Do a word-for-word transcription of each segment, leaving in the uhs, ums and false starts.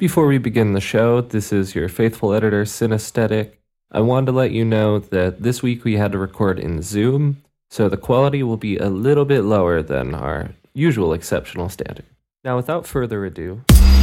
Before we begin the show, this is your faithful editor, Synesthetic. I wanted to let you know that this week we had to record in Zoom, so the quality will be a little bit lower than our usual exceptional standard. Now, without further ado...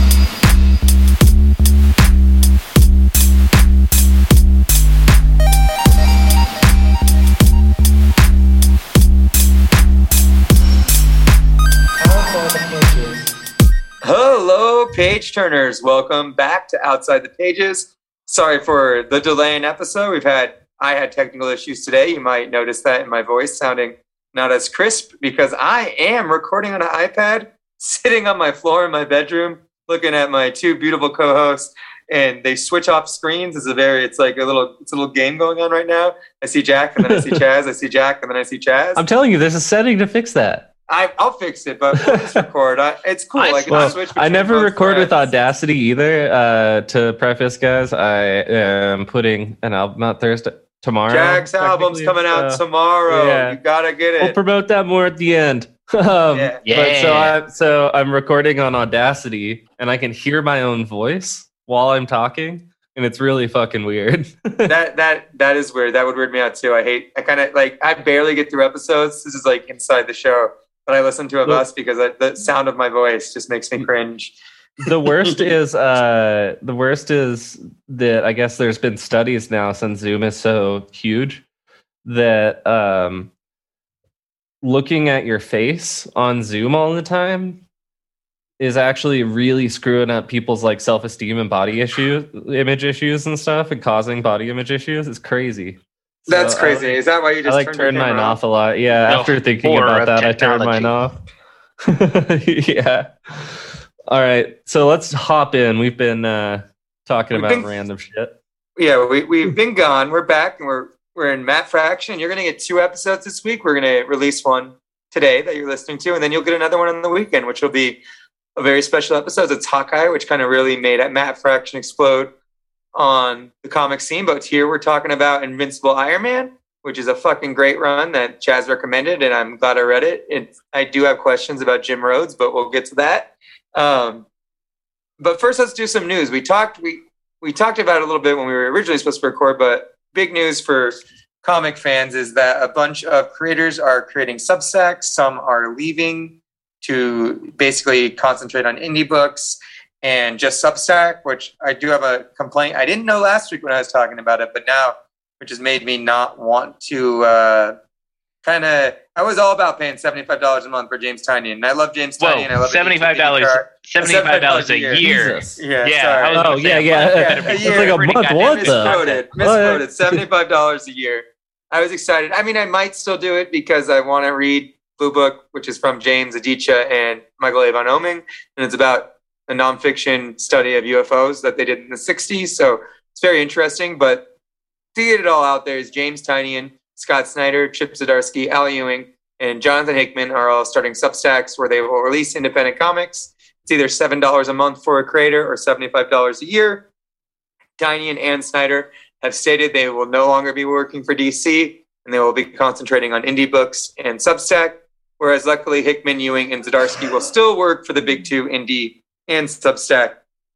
Hello, page turners. Welcome back to Outside the Pages. Sorry for the delay in episode. We've had I had technical issues today. You might notice that in my voice sounding not as crisp because I am recording on an iPad, sitting on my floor in my bedroom, looking at my two beautiful co-hosts, and they switch off screens. It's a very, it's like a little, it's a little game going on right now. I see Jack, and then I see Chaz. I see Jack, and then I see Chaz. I'm telling you, there's a setting to fix that. I, I'll fix it, but we'll just record. I, it's cool. I, can well, switch I never record friends. with Audacity either. Uh, to preface, guys, I am putting an album out Thursday tomorrow. Jack's album's coming out so, tomorrow. Yeah. You gotta get it. We'll promote that more at the end. um, yeah. yeah. But so I'm so I'm recording on Audacity, and I can hear my own voice while I'm talking, and it's really fucking weird. that that that is weird. That would weird me out too. I hate. I kind of like. I barely get through episodes. This is like inside the show. But I listen to a bus because I, the sound of my voice just makes me cringe. The worst is uh, the worst is that I guess there's been studies now since Zoom is so huge that um, looking at your face on Zoom all the time is actually really screwing up people's like self-esteem and body issue, image issues and stuff, and causing body image issues. It's crazy. That's so crazy. I, Is that why you just I like turned turn your mine camera off a lot? Yeah, No, after thinking horror about of that, I turned mine off. Yeah. All right, so let's hop in. We've been uh, talking We've about been- random shit. Yeah, we we've been gone. We're back, and we're we're in Matt Fraction. You're gonna get two episodes this week. We're gonna release one today that you're listening to, and then you'll get another one on the weekend, which will be a very special episode. It's Hawkeye, which kind of really made Matt Fraction explode on the comic scene. But here we're talking about Invincible Iron Man, which is a fucking great run that Chaz recommended, and I'm glad I read it. it. I do have questions about Jim Rhodes, but we'll get to that. Um, but first, let's do some news. We talked we we talked about it a little bit when we were originally supposed to record, but big news for comic fans is that a bunch of creators are creating Substacks. Some are leaving to basically concentrate on indie books and just Substack, which I do have a complaint. I didn't know last week when I was talking about it, but now, which has made me not want to uh, kind of... I was all about paying seventy-five dollars a month for James Tynion, and I love James Whoa, Tynion. I love seventy-five dollars seventy-five dollars a year. Jesus. Yeah, Yeah, sorry. I was Oh, gonna say, yeah, a yeah. month Yeah, better be a year. pretty It's like a month, goddamn what the- Misquoted. What? Misquoted. seventy-five dollars a year. I was excited. I mean, I might still do it because I want to read Blue Book, which is from James Aditya and Michael A. Von Oming, and it's about a nonfiction study of U F Os that they did in the sixties. So it's very interesting. But to get it all out there is James Tynion, Scott Snyder, Chip Zdarsky, Al Ewing, and Jonathan Hickman are all starting Substacks where they will release independent comics. It's either seven dollars a month for a creator or seventy-five dollars a year. Tynion and Snyder have stated they will no longer be working for D C, and they will be concentrating on indie books and Substack, whereas luckily Hickman, Ewing, and Zdarsky will still work for the big two, indie and Substack.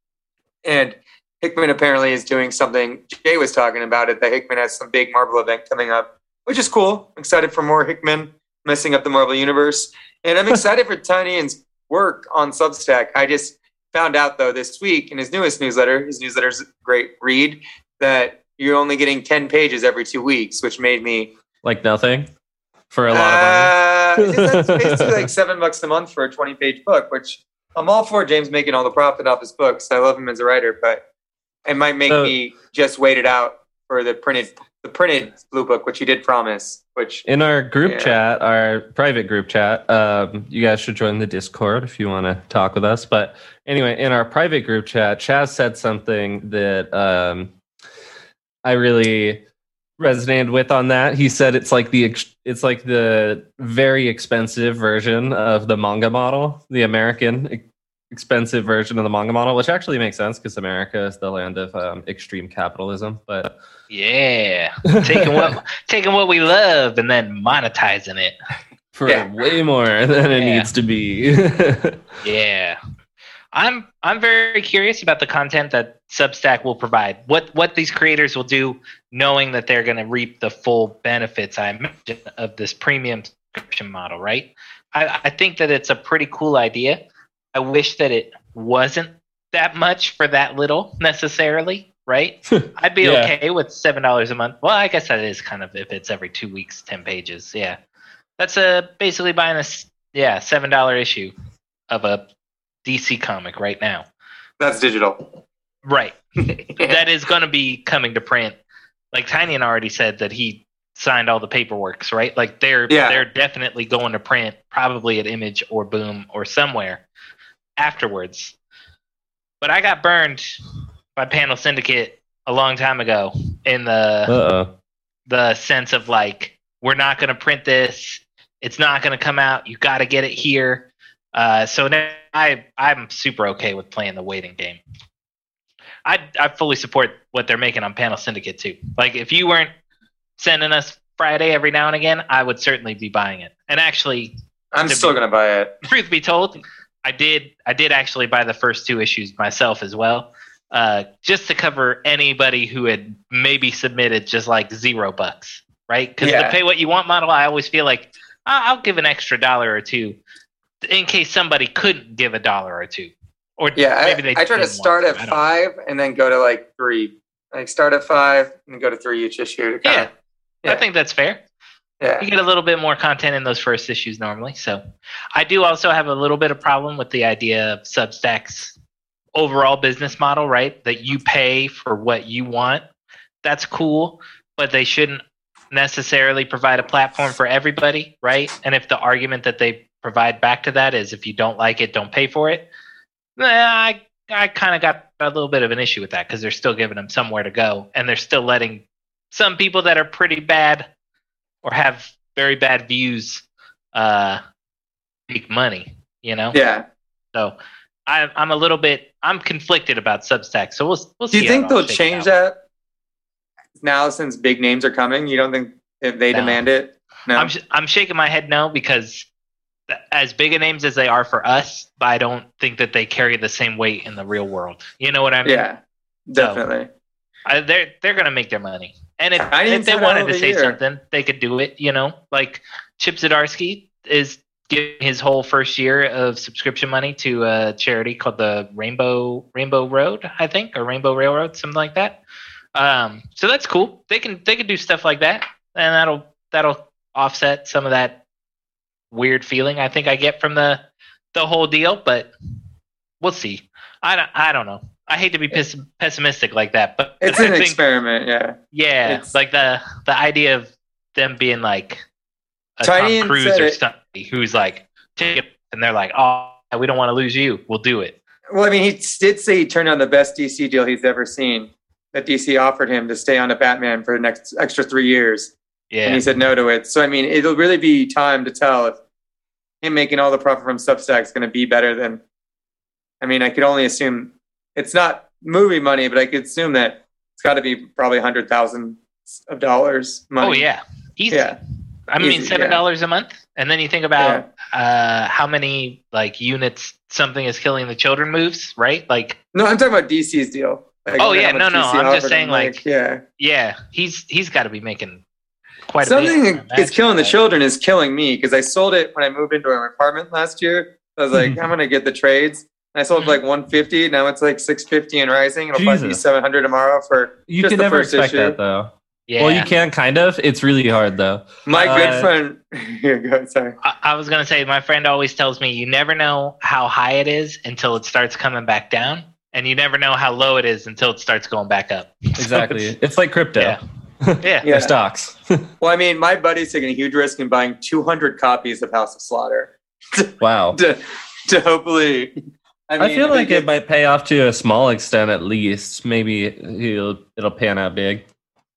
And Hickman apparently is doing something, Jay was talking about it, that Hickman has some big Marvel event coming up, which is cool. I'm excited for more Hickman messing up the Marvel Universe. And I'm excited for Tynion's work on Substack. I just found out, though, this week in his newest newsletter, his newsletter's a great read, that you're only getting ten pages every two weeks, which made me... Like nothing for a lot of money. Uh, that's basically like seven bucks a month for a twenty-page book, which I'm all for James making all the profit off his books. I love him as a writer, but it might make So- me just wait it out for the printed the printed Blue Book, which he did promise. Which In our group Yeah. chat, our private group chat, um, you guys should join the Discord if you want to talk with us. But anyway, in our private group chat, Chaz said something that um, I really resonated with on that. He said it's like the ex- it's like the very expensive version of the manga model, the American e- expensive version of the manga model, which actually makes sense because America is the land of um, extreme capitalism. But Yeah, taking what taking what we love and then monetizing it. for Yeah. way more than it Yeah. needs to be. Yeah, I'm I'm very curious about the content that Substack will provide. What what these creators will do, knowing that they're going to reap the full benefits, I imagine, of this premium subscription model. Right? I, I think that it's a pretty cool idea. I wish that it wasn't that much for that little necessarily. Right? I'd be Yeah. okay with seven dollars a month. Well, I guess that is kind of if it's every two weeks, ten pages. Yeah, that's uh, basically buying a s- yeah seven dollar issue of a D C comic right now. That's digital. Right. That is going to be coming to print. Like Tynion already said that he signed all the paperwork, right? Like they're Yeah. they're definitely going to print, probably at Image or Boom or somewhere afterwards. But I got burned by Panel Syndicate a long time ago in the Uh-oh. the sense of like, we're not going to print this. It's not going to come out. You got to get it here. Uh, so now I I'm super okay with playing the waiting game. I I fully support what they're making on Panel Syndicate too. Like if you weren't sending us Friday every now and again, I would certainly be buying it. And actually, I'm To still be- gonna buy it. truth be told, I did I did actually buy the first two issues myself as well, uh, just to cover anybody who had maybe submitted just like zero bucks, right? Because Yeah. the pay what you want model, I always feel like I'll I'll give an extra dollar or two in case somebody couldn't give a dollar or two, or Yeah, maybe I, they I try to didn't start want at I don't know. five and then go to like three. Like start at five and go to three each issue. To Yeah. kinda, I Yeah. think that's fair. yeah. You get a little bit more content in those first issues normally. So I do also have a little bit of problem with the idea of Substack's overall business model, right? That you pay for what you want. That's cool, but they shouldn't necessarily provide a platform for everybody, right? And if the argument that they provide back to that is if you don't like it, don't pay for it, eh, I I kind of got a little bit of an issue with that because they're still giving them somewhere to go, and they're still letting some people that are pretty bad or have very bad views uh, make money, you know? Yeah. So I, I'm a little bit, I'm conflicted about Substack. So we'll, we'll see. Do you how think it all they'll shakes change out. that now since big names are coming? You don't think if they No. demand it? No. I'm, sh- I'm shaking my head no, because th- as big a names as they are for us, I don't think that they carry the same weight in the real world. You know what I mean? yeah, definitely. I, they're they're gonna make their money, and if, I didn't if they say that wanted all to the say year. something, they could do it. You know, like Chip Zdarsky is giving his whole first year of subscription money to a charity called the Rainbow Rainbow Road, I think, or Rainbow Railroad, something like that. Um, so that's cool. They can they can do stuff like that, and that'll that'll offset some of that weird feeling I think I get from the the whole deal. But we'll see. I don't I don't know. I hate to be pes- pessimistic like that, but It's I an think, experiment. Yeah. yeah, It's- like the the idea of them being like a Tiny Tom and Cruise said or it. somebody who's like, take it, and they're like, oh, we don't want to lose you. We'll do it. Well, I mean, he did say he turned down the best D C deal he's ever seen. That D C offered him to stay on a Batman for the next extra three years, Yeah, and he said no to it. So, I mean, it'll really be time to tell if him making all the profit from Substack is going to be better than. I mean, I could only assume it's not movie money, but I could assume that it's got to be probably a hundred thousand of dollars. Money. oh yeah, easy. yeah, I mean, easy, seven dollars a month, and then you think about uh, how many like units something is killing the children moves, right? Like, No, I'm talking about D C's deal. Like, Oh, I wonder yeah, how no, much no, D C I'm just offered saying, him, like, yeah. yeah, he's he's got to be making quite a Something bit. I that is killing the imagine, children is killing me because I sold it when I moved into an apartment last year. I was like, I'm gonna get the trades. And I sold it for like one fifty. Now it's like six fifty and rising. It'll probably be Jesus. seven hundred tomorrow for You just can the never first expect issue. that though. Yeah. Well, you can kind of. It's really hard though. My Uh, good friend. Here, go ahead, sorry. I, I was gonna say my friend always tells me you never know how high it is until it starts coming back down, and you never know how low it is until it starts going back up. So Exactly. it's- it's like crypto. Yeah. yeah. Yeah. Or stocks. Well, I mean, my buddy's taking a huge risk in buying two hundred copies of House of Slaughter Wow. to, to hopefully. I, I mean, feel if like he it might pay off to a small extent at least. Maybe he'll it'll pan out big.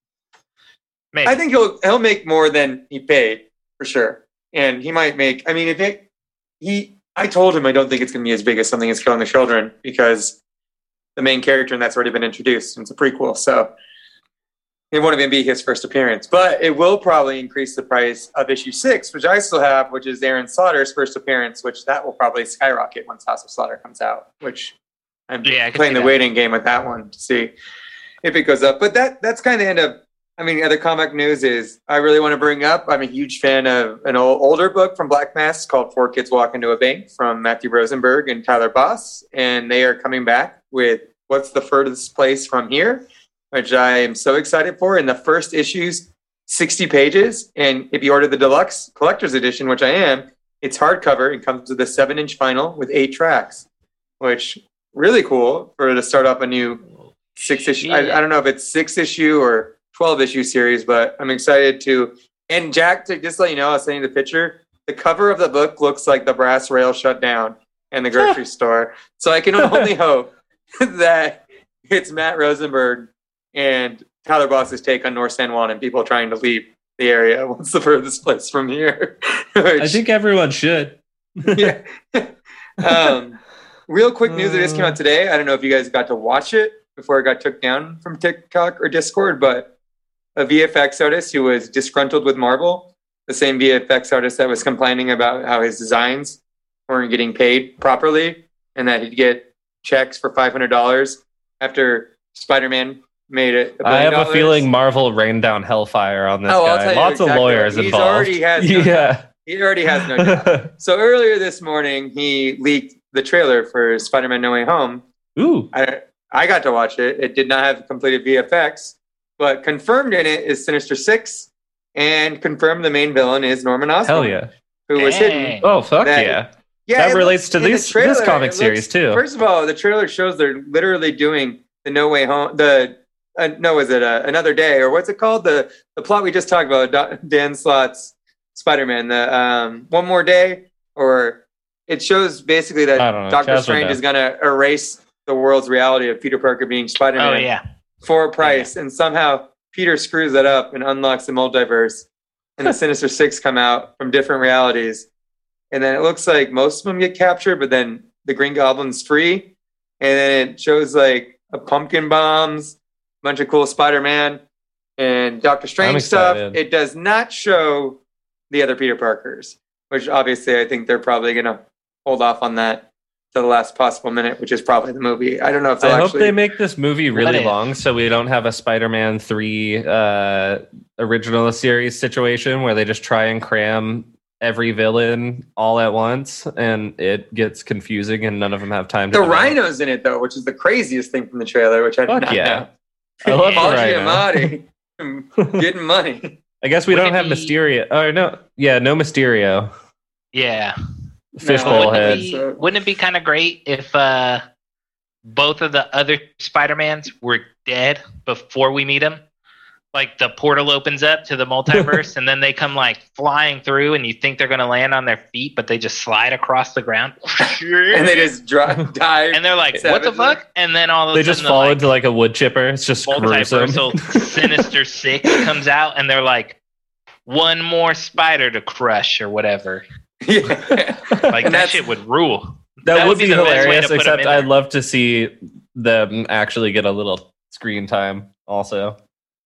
Maybe. I think he'll he'll make more than he paid for sure, and he might make. I mean, if it he, I told him I don't think it's going to be as big as Something Is Killing the Children because the main character and that's already been introduced and it's a prequel. So it won't even be his first appearance. But it will probably increase the price of issue six, which I still have, which is Aaron Slaughter's first appearance, which that will probably skyrocket once House of Slaughter comes out, which I'm Yeah, I can playing see the that. waiting game with that one to see if it goes up. But that that's kind of the end of, I mean, other comic news is I really want to bring up, I'm a huge fan of an old, older book from Black Mass called Four Kids Walk Into a Bank from Matthew Rosenberg and Tyler Boss. And they are coming back with What's the Furthest Place from Here, which I am so excited for. And the first issue's sixty pages. And if you order the deluxe collector's edition, which I am, it's hardcover. It comes with a seven inch vinyl with eight tracks, which really cool for to start off a new six issue. I, I don't know if it's six issue or twelve issue series, but I'm excited to. And Jack, to just let you know, I was saying the picture, the cover of the book looks like the brass rail shut down in the grocery store. So I can only hope that it's Matt Rosenberg and Tyler Boss's take on North San Juan and people trying to leave the area. What's the furthest place from here? Which, I think everyone should. yeah. um, real quick news that just came out today. I don't know if you guys got to watch it before it got took down from TikTok or Discord, but a V F X artist who was disgruntled with Marvel, the same V F X artist that was complaining about how his designs weren't getting paid properly and that he'd get checks for five hundred dollars after Spider-Man made it. I have a feeling Marvel rained down hellfire on this Oh, I'll guy. tell you Lots exactly of lawyers what- he's involved. already has no yeah. He already has no job. So earlier this morning, he leaked the trailer for Spider-Man No Way Home. Ooh. I, I got to watch it. It did not have completed V F X, but confirmed in it is Sinister Six, and confirmed the main villain is Norman Osborn. Hell yeah. Who was Dang. hidden. Oh, fuck That- yeah. Yeah, That it relates looks- to in the this- trailer, this comic it series, too. First of all, the trailer shows they're literally doing the No Way Home, the, uh, no, is it uh, Another Day, or what's it called? The the plot we just talked about, Do- Dan Slott's Spider-Man, the um, One More Day, or it shows basically that I don't know. Doctor Chaz would Strange know. is going to erase the world's reality of Peter Parker being Spider-Man Oh yeah. for a price, and somehow Peter screws that up and unlocks the multiverse, and the Sinister Six come out from different realities, and then it looks like most of them get captured, but then the Green Goblin's free, and then it shows like a pumpkin bombs, a bunch of cool Spider-Man and Doctor Strange stuff. excited. It does not show the other Peter Parkers, which obviously I think they're probably going to hold off on that to the last possible minute, which is probably the movie. I don't know if they'll I hope actually. they make this movie What really if? long so we don't have a Spider-Man three uh, original series situation where they just try and cram every villain all at once and it gets confusing and none of them have time to The come out. Rhino's in it though, which is the craziest thing from the trailer, which I did Fuck not yeah. know. I love the Paul Rhino. Giamatti getting money. I guess we Wouldn't don't have it be- Mysterio. Oh no, yeah, no Mysterio. Yeah. Fishbowl No. Wouldn't head. it be, wouldn't it be kind of great if uh, both of the other Spider-Mans were dead before we meet them? Like the portal opens up to the multiverse and then they come like flying through and you think they're going to land on their feet, but they just slide across the ground. And they just drive, dive. And they're like, what the Savagely. fuck? And then all of a They just sudden fall the, like, into like a wood chipper. It's just gruesome. multiversal Sinister Six comes out and they're like, one more spider to crush or whatever. Yeah. Like And that that's- shit would rule. That, That would would be be the best way hilarious, to put 'em except in I'd there. love to see them actually get a little screen time also.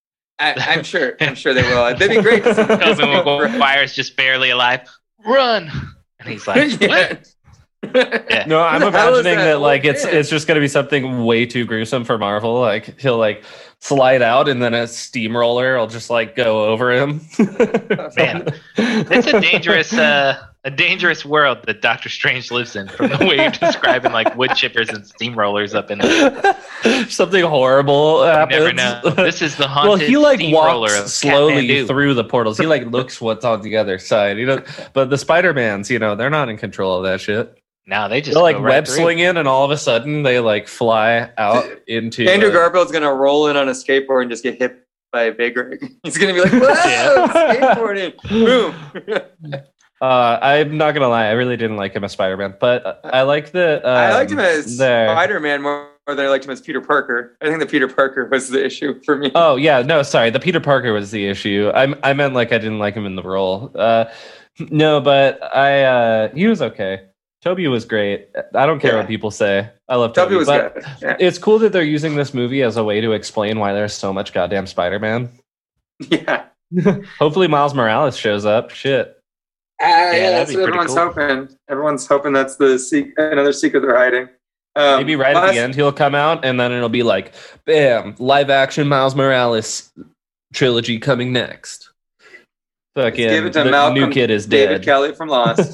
I, I'm sure. I'm sure they will. That'd be great. To see Tobey Maguire's just barely alive. Run! And he's like, what? Yeah. Yeah. No, I'm How is imagining that? that like Oh, it's man. it's just gonna be something way too gruesome for Marvel. Like he'll like slide out and then a steamroller will just like go over him. Man, it's a dangerous, uh, a dangerous world that Doctor Strange lives in. From the way you're describing, like wood chippers and steamrollers up in there, Something horrible you happens. never know. This is the haunted Well, he like steamroller walks of slowly Kathmandu. through the portals. He like looks what's on the other side. You know, but the Spider-Mans, you know, they're not in control of that shit. No, they just They're like go right web through. swinging, and all of a sudden they like fly out into. Andrew uh, Garfield's gonna roll in on a skateboard and just get hit by a big rig. He's gonna be like, "Whoa, Yeah. skateboarding, boom!" Uh, I'm not gonna lie, I really didn't like him as Spider-Man, but uh, I like the. Um, I liked him as the- Spider-Man more than I liked him as Peter Parker. I think the Peter Parker was the issue for me. Oh yeah, no, sorry, the Peter Parker was the issue. I I meant like I didn't like him in the role. Uh, no, but I uh, he was okay. Toby was great. I don't care Yeah. what people say. I love Toby Toby, was but good. Yeah. it's cool that they're using this movie as a way to explain why there's so much goddamn Spider-Man. Yeah. Hopefully Miles Morales shows up. Shit. Uh, Yeah, yeah, that'd that's be what pretty everyone's cool. hoping. Everyone's hoping that's the se- another secret they're hiding. Um, Maybe right at last- the end he'll come out and then it'll be like, bam, live action Miles Morales trilogy coming next. Fucking give it to the Malcolm new kid is David dead. Kelly from Lost.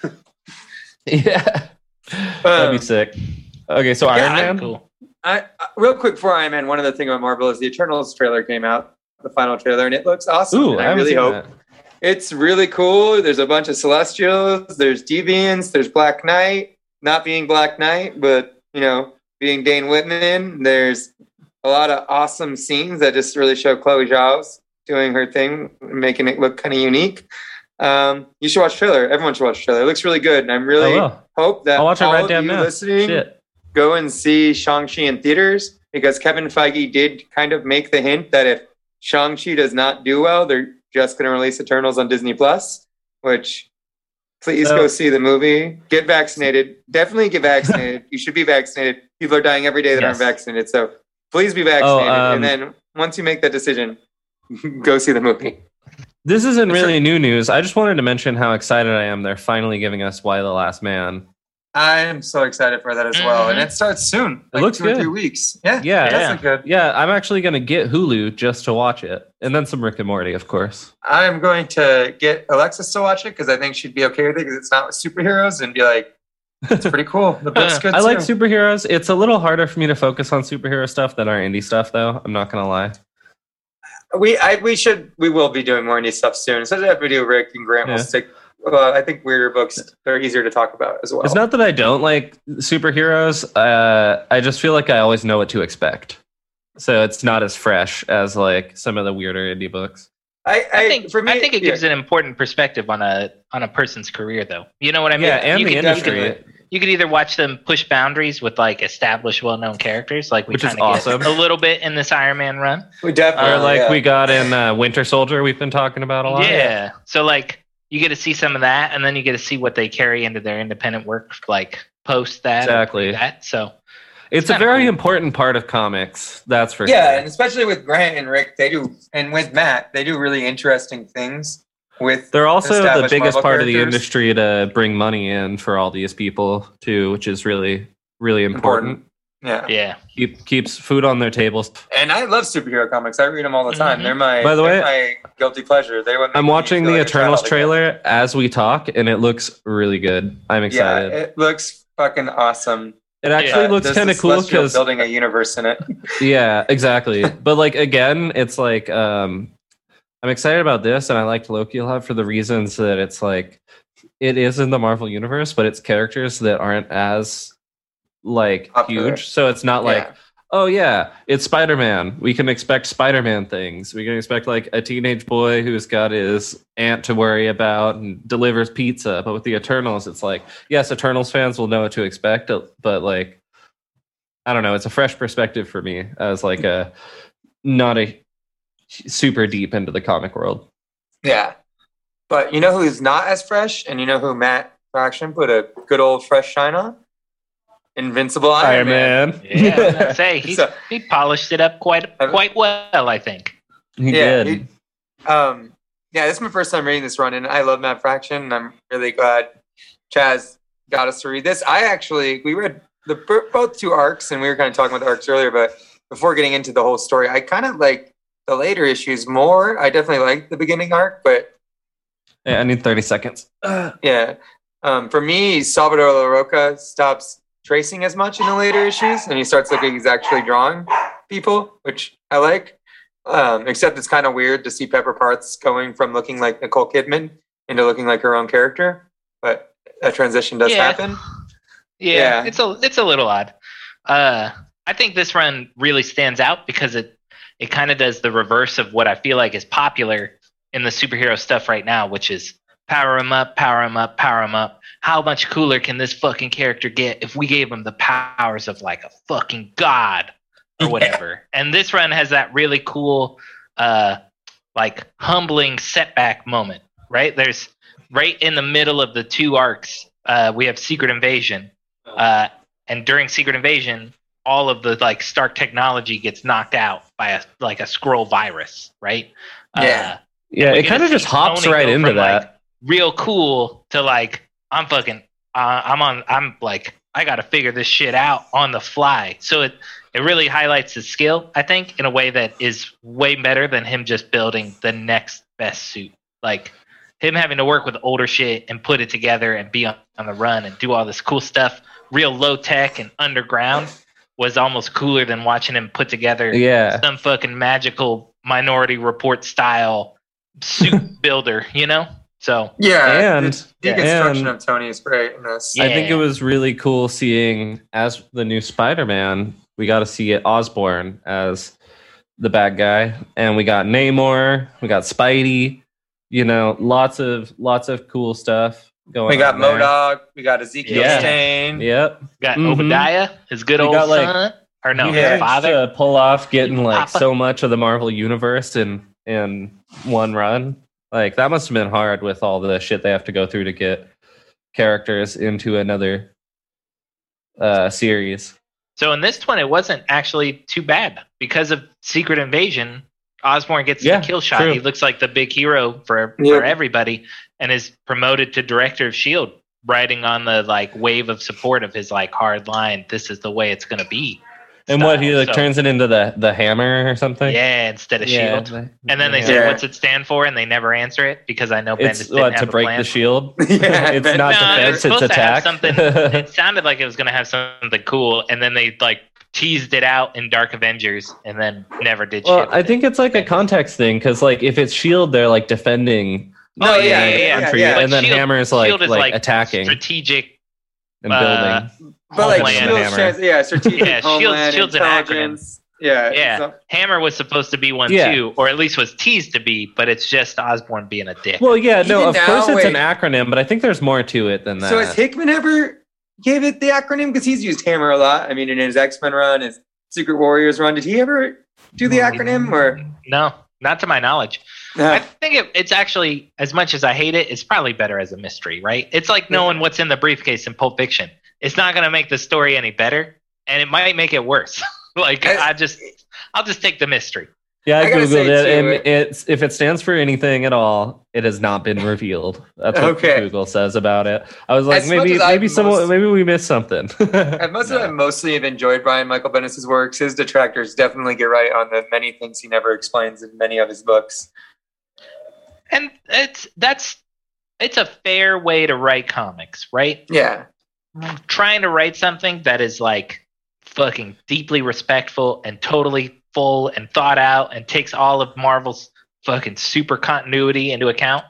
Yeah. That'd be Um, sick. Okay, so yeah, Iron I'm Man. Cool. I, I- real quick before Iron Man, one other thing about Marvel is the Eternals trailer came out, the final trailer, and it looks awesome. Ooh, and I, I, haven't really seen hope that. it's really cool. There's a bunch of Celestials, there's Deviants, there's Black Knight, not being Black Knight, but you know, being Dane Whitman. There's a lot of awesome scenes that just really show Chloe Zhao's doing her thing, making it look kind of unique. Um, you should watch the trailer. Everyone should watch the trailer. It looks really good, and I'm really I will. hope that I'll watch it all right of damn you now. listening Shit. go and see Shang-Chi in theaters, because Kevin Feige did kind of make the hint that if Shang-Chi does not do well, they're just going to release Eternals on Disney Plus, which please So- go see the movie. Get vaccinated. Definitely get vaccinated. You should be vaccinated. People are dying every day that Yes. aren't vaccinated. So please be vaccinated. um, and then once you make that decision, go see the movie. This isn't really new news. I just wanted to mention how excited I am. They're finally giving us Why the Last Man. I'm so excited for that as well. Mhm. And it starts soon. It looks two good. or three weeks. Yeah. Yeah. It does Yeah. look good. Yeah, I'm actually going to get Hulu just to watch it. And then some Rick and Morty, of course. I'm going to get Alexis to watch it because I think she'd be okay with it because it's not with superheroes and be like, it's pretty cool. The book's good I like too. superheroes. It's a little harder for me to focus on superhero stuff than our indie stuff, though. I'm not going to lie. We I, we should we will be doing more indie stuff soon. So if we do, Rick and Grant Yeah. will stick. Well, I think weirder books are easier to talk about as well. It's not that I don't like superheroes. Uh, I just feel like I always know what to expect. So it's not as fresh as like some of the weirder indie books. I, I, I think for me, I think it yeah. gives an important perspective on a on a person's career, though. You know what I mean? Yeah, and you the could, industry. definitely- You could either watch them push boundaries with like established, well-known characters, like we Which is kind of awesome. get a little bit in this Iron Man run. we definitely Or like yeah. we got in uh, Winter Soldier, we've been talking about a lot. Yeah. So like you get to see some of that, and then you get to see what they carry into their independent work, like post that. or Exactly. That. So It's a kinda very cool. important part of comics. That's for yeah, sure. and especially with Grant and Rick, they do, and with Matt, they do really interesting things with. They're also the established biggest Marvel part of the characters. industry to bring money in for all these people too, which is really, really important. Yeah. yeah. Keep, keeps food on their tables. And I love superhero comics. I read them all the time. Mhm. They're my By the they're way, my guilty pleasure. They would make I'm me watching feel the like a child Eternals again. trailer as we talk, and it looks really good. I'm excited. Yeah, it looks fucking awesome. it actually yeah, looks There's kind of this cool celestial because building a universe in it. yeah, exactly. But like again, it's like um I'm excited about this, and I liked Loki a lot for the reasons that it's like it is in the Marvel universe, but it's characters that aren't as like Popular. huge. So it's not like, Yeah. oh yeah, it's Spider-Man. We can expect Spider-Man things. We can expect like a teenage boy who's got his aunt to worry about and delivers pizza. But with the Eternals, it's like, yes, Eternals fans will know what to expect, but like I don't know, it's a fresh perspective for me as like a not a super deep into the comic world. Yeah. But you know who's not as fresh, and you know who Matt Fraction put a good old fresh shine on? Invincible Iron, Iron Man. Man. Yeah. I was gonna say he So- he polished it up quite quite well, I think. He Yeah, did. he- Um, yeah, this is my first time reading this run, and I love Matt Fraction, and I'm really glad Chaz got us to read this. I actually, we read the both two arcs, and we were kind of talking about the arcs earlier, but before getting into the whole story, I kind of like the later issues more. I definitely like the beginning arc, but Yeah, I need thirty seconds. yeah. Um, for me, Salvador La Roca stops tracing as much in the later issues, and he starts looking he's actually drawing people, which I like. Um, except it's kind of weird to see Pepper Potts going from looking like Nicole Kidman into looking like her own character. But that transition does Yeah. happen. Yeah, Yeah. it's a it's a little odd. Uh, I think this run really stands out because it it kind of does the reverse of what I feel like is popular in the superhero stuff right now, which is power him up, power him up, power him up. How much cooler can this fucking character get if we gave him the powers of like a fucking god or whatever? And this run has that really cool, uh, like humbling setback moment, right? There's right in the middle of the two arcs. uh, we have Secret Invasion, uh, and during Secret Invasion, all of the like Stark technology gets knocked out by a like a Skrull virus, right? Yeah. Uh, Yeah, we it get kind to of just see hops Tony right go into from, that. like, real cool to like I'm fucking uh, I'm on I'm like I got to figure this shit out on the fly. So it it really highlights his skill, I think, in a way that is way better than him just building the next best suit. Like him having to work with older shit and put it together and be on, on the run and do all this cool stuff, real low tech and underground, was almost cooler than watching him put together Yeah. some fucking magical Minority Report style suit builder, you know? So Yeah, And- the deconstruction and- of Tony is great in this. Yeah. I think it was really cool seeing as the new Spider-Man. We got to see it Osborn as the bad guy, and we got Namor, we got Spidey. You know, lots of lots of cool stuff going. We got on there. MODOK, we got Ezekiel Yeah. Stain. Yep. got Mhm. Obadiah, his good We old got, like, son, or no, he his managed father. to pull off getting like Papa. so much of the Marvel universe in in one run. Like that must have been hard with all the shit they have to go through to get characters into another uh series. So in this one, it wasn't actually too bad because of Secret Invasion. Osborn gets Yeah, the kill shot. true. He looks like the big hero for Yeah. for everybody, and is promoted to director of Shield, riding on the like wave of support of his like hard line. This is the way it's going to be. And what he style. like So- turns it into the the hammer or something. Yeah, instead of Shield. the- And then they yeah. say, Yeah. "What's it stand for?" And they never answer it because I know Bendis It's didn't what have to a break plan. the shield. Yeah, It's Ben- not No, it defense, was it's supposed to have attack. something. It sounded like it was going to have something cool, and then they like teased it out in Dark Avengers, and then never did. Well, shit with I it. think it's like a context thing because like if it's shield, they're like defending. Oh, No, yeah, yeah, yeah, yeah. country, yeah. and then Shield- hammer is like Shield is, like, like, attacking strategic. and uh, building. But like Homeland Shield's hammer. trans- yeah, strategic Yeah, Shield's- homeland Shield's an intelligence. Yeah, Yeah, so- Hammer was supposed to be one Yeah. too, or at least was teased to be, but it's just Osborn being a dick. Well, yeah, no, Even of now, course it's an wait. acronym, but I think there's more to it than that. So has Hickman ever gave it the acronym? Because he's used Hammer a lot. I mean, in his X-Men run, his Secret Warriors run, did he ever do the acronym? Or No, not to my knowledge. I uh, think it, it's actually, as much as I hate it, it's probably better as a mystery, right? It's like knowing what's in the briefcase in Pulp Fiction. It's not going to make the story any better, and it might make it worse. like I- I just, I'll just take the mystery. yeah, I, I gotta googled say, it, too, and it- it's if it stands for anything at all, it has not been revealed. That's what Okay. Google says about it. I was like, As much maybe as I maybe someone most- maybe we missed something. as much as I No. mostly have enjoyed Brian Michael Bendis' works, his detractors definitely get right on the many things he never explains in many of his books. And it's that's it's a fair way to write comics, right? Yeah. Trying to write something that is like fucking deeply respectful and totally full and thought out and takes all of Marvel's fucking super continuity into account,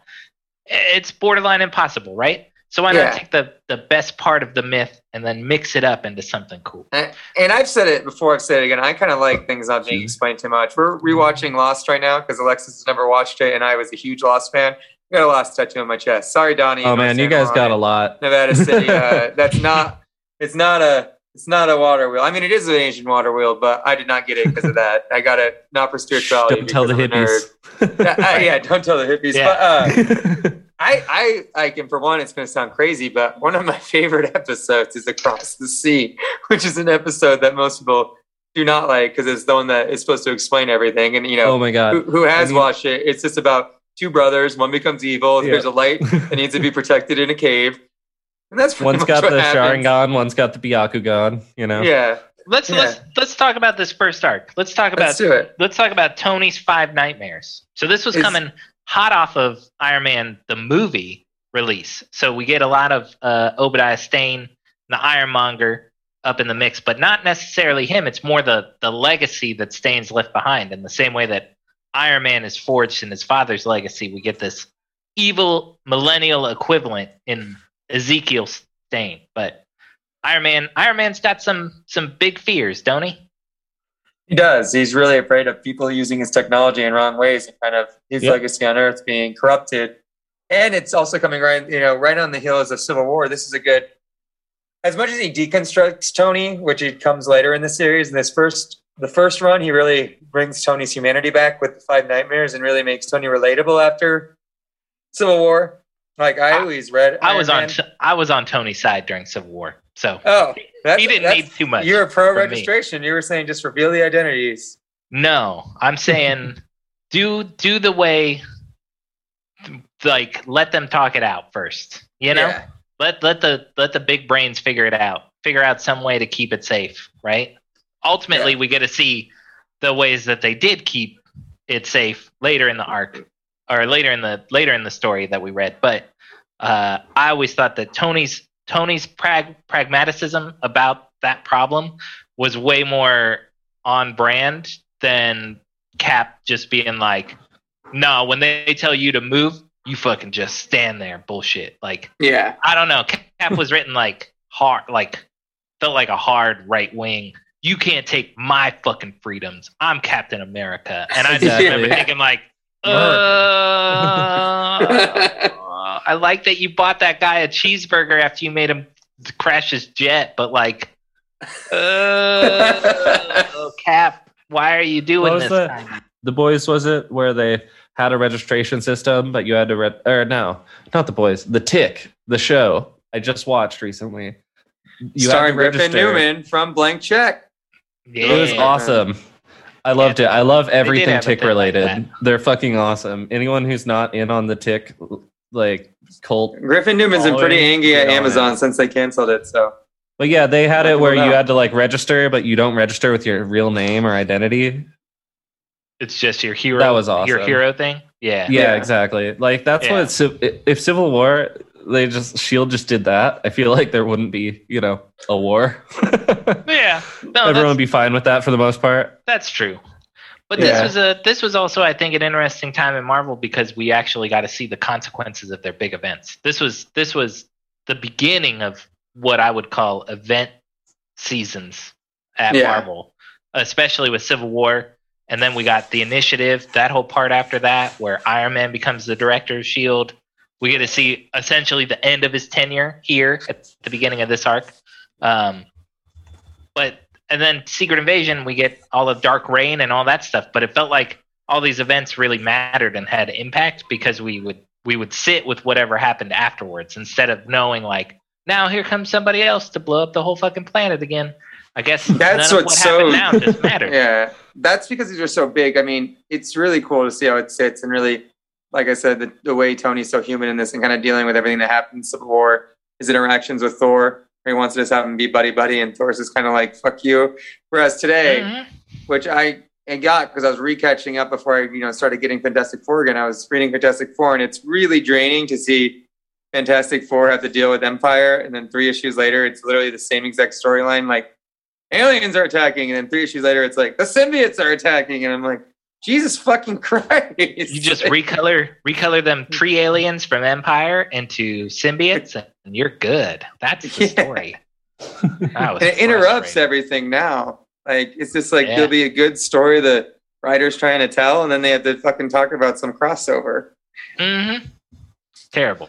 it's borderline impossible, right? So why Yeah. not take the, the best part of the myth and then mix it up into something cool? And and I've said it before, I've said it again. I kind of like things not being explained too much. We're rewatching Lost right now because Alexis has never watched it, and I was a huge Lost fan. I got a Lost tattoo on my chest. Sorry, Donnie. Oh man, you guys got a lot. Nevada City. Uh, that's not. It's not a. It's not a water wheel. I mean, it is an Asian water wheel, but I did not get it because of that. I got it not for spirituality. Don't tell the because I'm a hippies. nerd. yeah, uh, yeah, don't tell the hippies. Yeah. But uh, I, I, I can. For one, it's going to sound crazy, but one of my favorite episodes is Across the Sea, which is an episode that most people do not like because it's the one that is supposed to explain everything. And you know, Oh my god. who, who has I mean- watched it? It's just about two brothers. One becomes evil. Yeah. There's a light that needs to be protected in a cave, and that's pretty One's much got what the happens. Sharingan, one's got the Byakugan, you know? Yeah, Let's Yeah. let's let's talk about this first arc. Let's talk about let's do it. let's talk about Tony's Five Nightmares. So this was Is- coming hot off of Iron Man the movie release. So we get a lot of uh, Obadiah Stane, the Ironmonger, up in the mix, but not necessarily him. It's more the the legacy that Stane's left behind. In the same way that Iron Man is forged in his father's legacy, we get this evil millennial equivalent in Ezekiel Stane. But Iron Man, Iron Man's got some some big fears, don't he? He does. He's really afraid of people using his technology in wrong ways and kind of his Yep. legacy on Earth being corrupted. And it's also coming right, you know, right on the heels of Civil War. This is a good. As much as he deconstructs Tony, which it comes later in the series, in this first, the first run, he really brings Tony's humanity back with the Five Nightmares and really makes Tony relatable after Civil War. Like I always read. I was Iron on Man. t- I was on Tony's side during Civil War, so Oh, that's, he didn't that's, need too much. You're a pro from me. registration. You were saying just reveal the identities. No, I'm saying do do the way, like let them talk it out first. You know, Yeah. let let the let the big brains figure it out. Figure out some way to keep it safe, right? Ultimately, Yeah. we get to see the ways that they did keep it safe later in the arc, or later in the later in the story that we read. But uh, I always thought that Tony's Tony's prag- pragmaticism about that problem was way more on brand than Cap just being like, no, when they tell you to move, you fucking just stand there, bullshit. Like, Yeah. I don't know. Cap was written like hard, like felt like a hard right wing. You can't take my fucking freedoms. I'm Captain America, and I just Exactly. remember thinking like, uh, I like that you bought that guy a cheeseburger after you made him crash his jet, but like, uh, Cap, why are you doing What was this? that? kind of- The Boys, was it, where they had a registration system, but you had to re- or no, not The Boys, The Tick, the show I just watched recently. You had Starring to Griffin register. Newman from Blank Check. Yeah, It was awesome. I loved it. I love everything have a Tick thing like related. that. They're fucking awesome. Anyone who's not in on the Tick, like cult, Griffin Newman's been pretty Following, angry at get on Amazon it. since they canceled it. So but yeah, they had Let it where people you know. had to like register, but you don't register with your real name or identity. it's just your hero. That was Your awesome. hero thing. Yeah. Yeah, Yeah. exactly. Like that's Yeah. what it's, if Civil War, they just Shield just did that. I feel like there wouldn't be, you know, a war. Yeah. No, Everyone that's, would be fine with that for the most part. that's true. But Yeah. this was a this was also, I think, an interesting time in Marvel because we actually got to see the consequences of their big events. This was this was the beginning of what I would call event seasons at Yeah. Marvel, especially with Civil War. And then we got the Initiative, that whole part after that, where Iron Man becomes the director of Shield. We get to see essentially the end of his tenure here at the beginning of this arc. Um, but and then Secret Invasion, we get all of Dark Reign and all that stuff. But it felt like all these events really mattered and had impact because we would we would sit with whatever happened afterwards instead of knowing like, now here comes somebody else to blow up the whole fucking planet again. I guess That's none of what what's happened so- now just matters. yeah, that's because these are so big. I mean, it's really cool to see how it sits and really, like I said, the, the way Tony's so human in this and kind of dealing with everything that happened in Civil War, his interactions with Thor, where he wants to just have him be buddy buddy, and Thor's just kind of like fuck you. Whereas today, Mhm. which I, I got because I was recatching up before I you know started getting Fantastic Four again. I was reading Fantastic Four, and it's really draining to see Fantastic Four have to deal with Empire, and then three issues later, it's literally the same exact storyline. Like aliens are attacking, and then three issues later, it's like the symbiotes are attacking, and I'm like, Jesus fucking Christ! You just Like, recolor recolor them tree aliens from Empire into symbiotes, and you're good. That's the Yeah. story. That was and it interrupts frustrating. everything now. Like it's just like Yeah. there'll be a good story the writer's trying to tell, and then they have to fucking talk about some crossover. Mm-hmm. Terrible.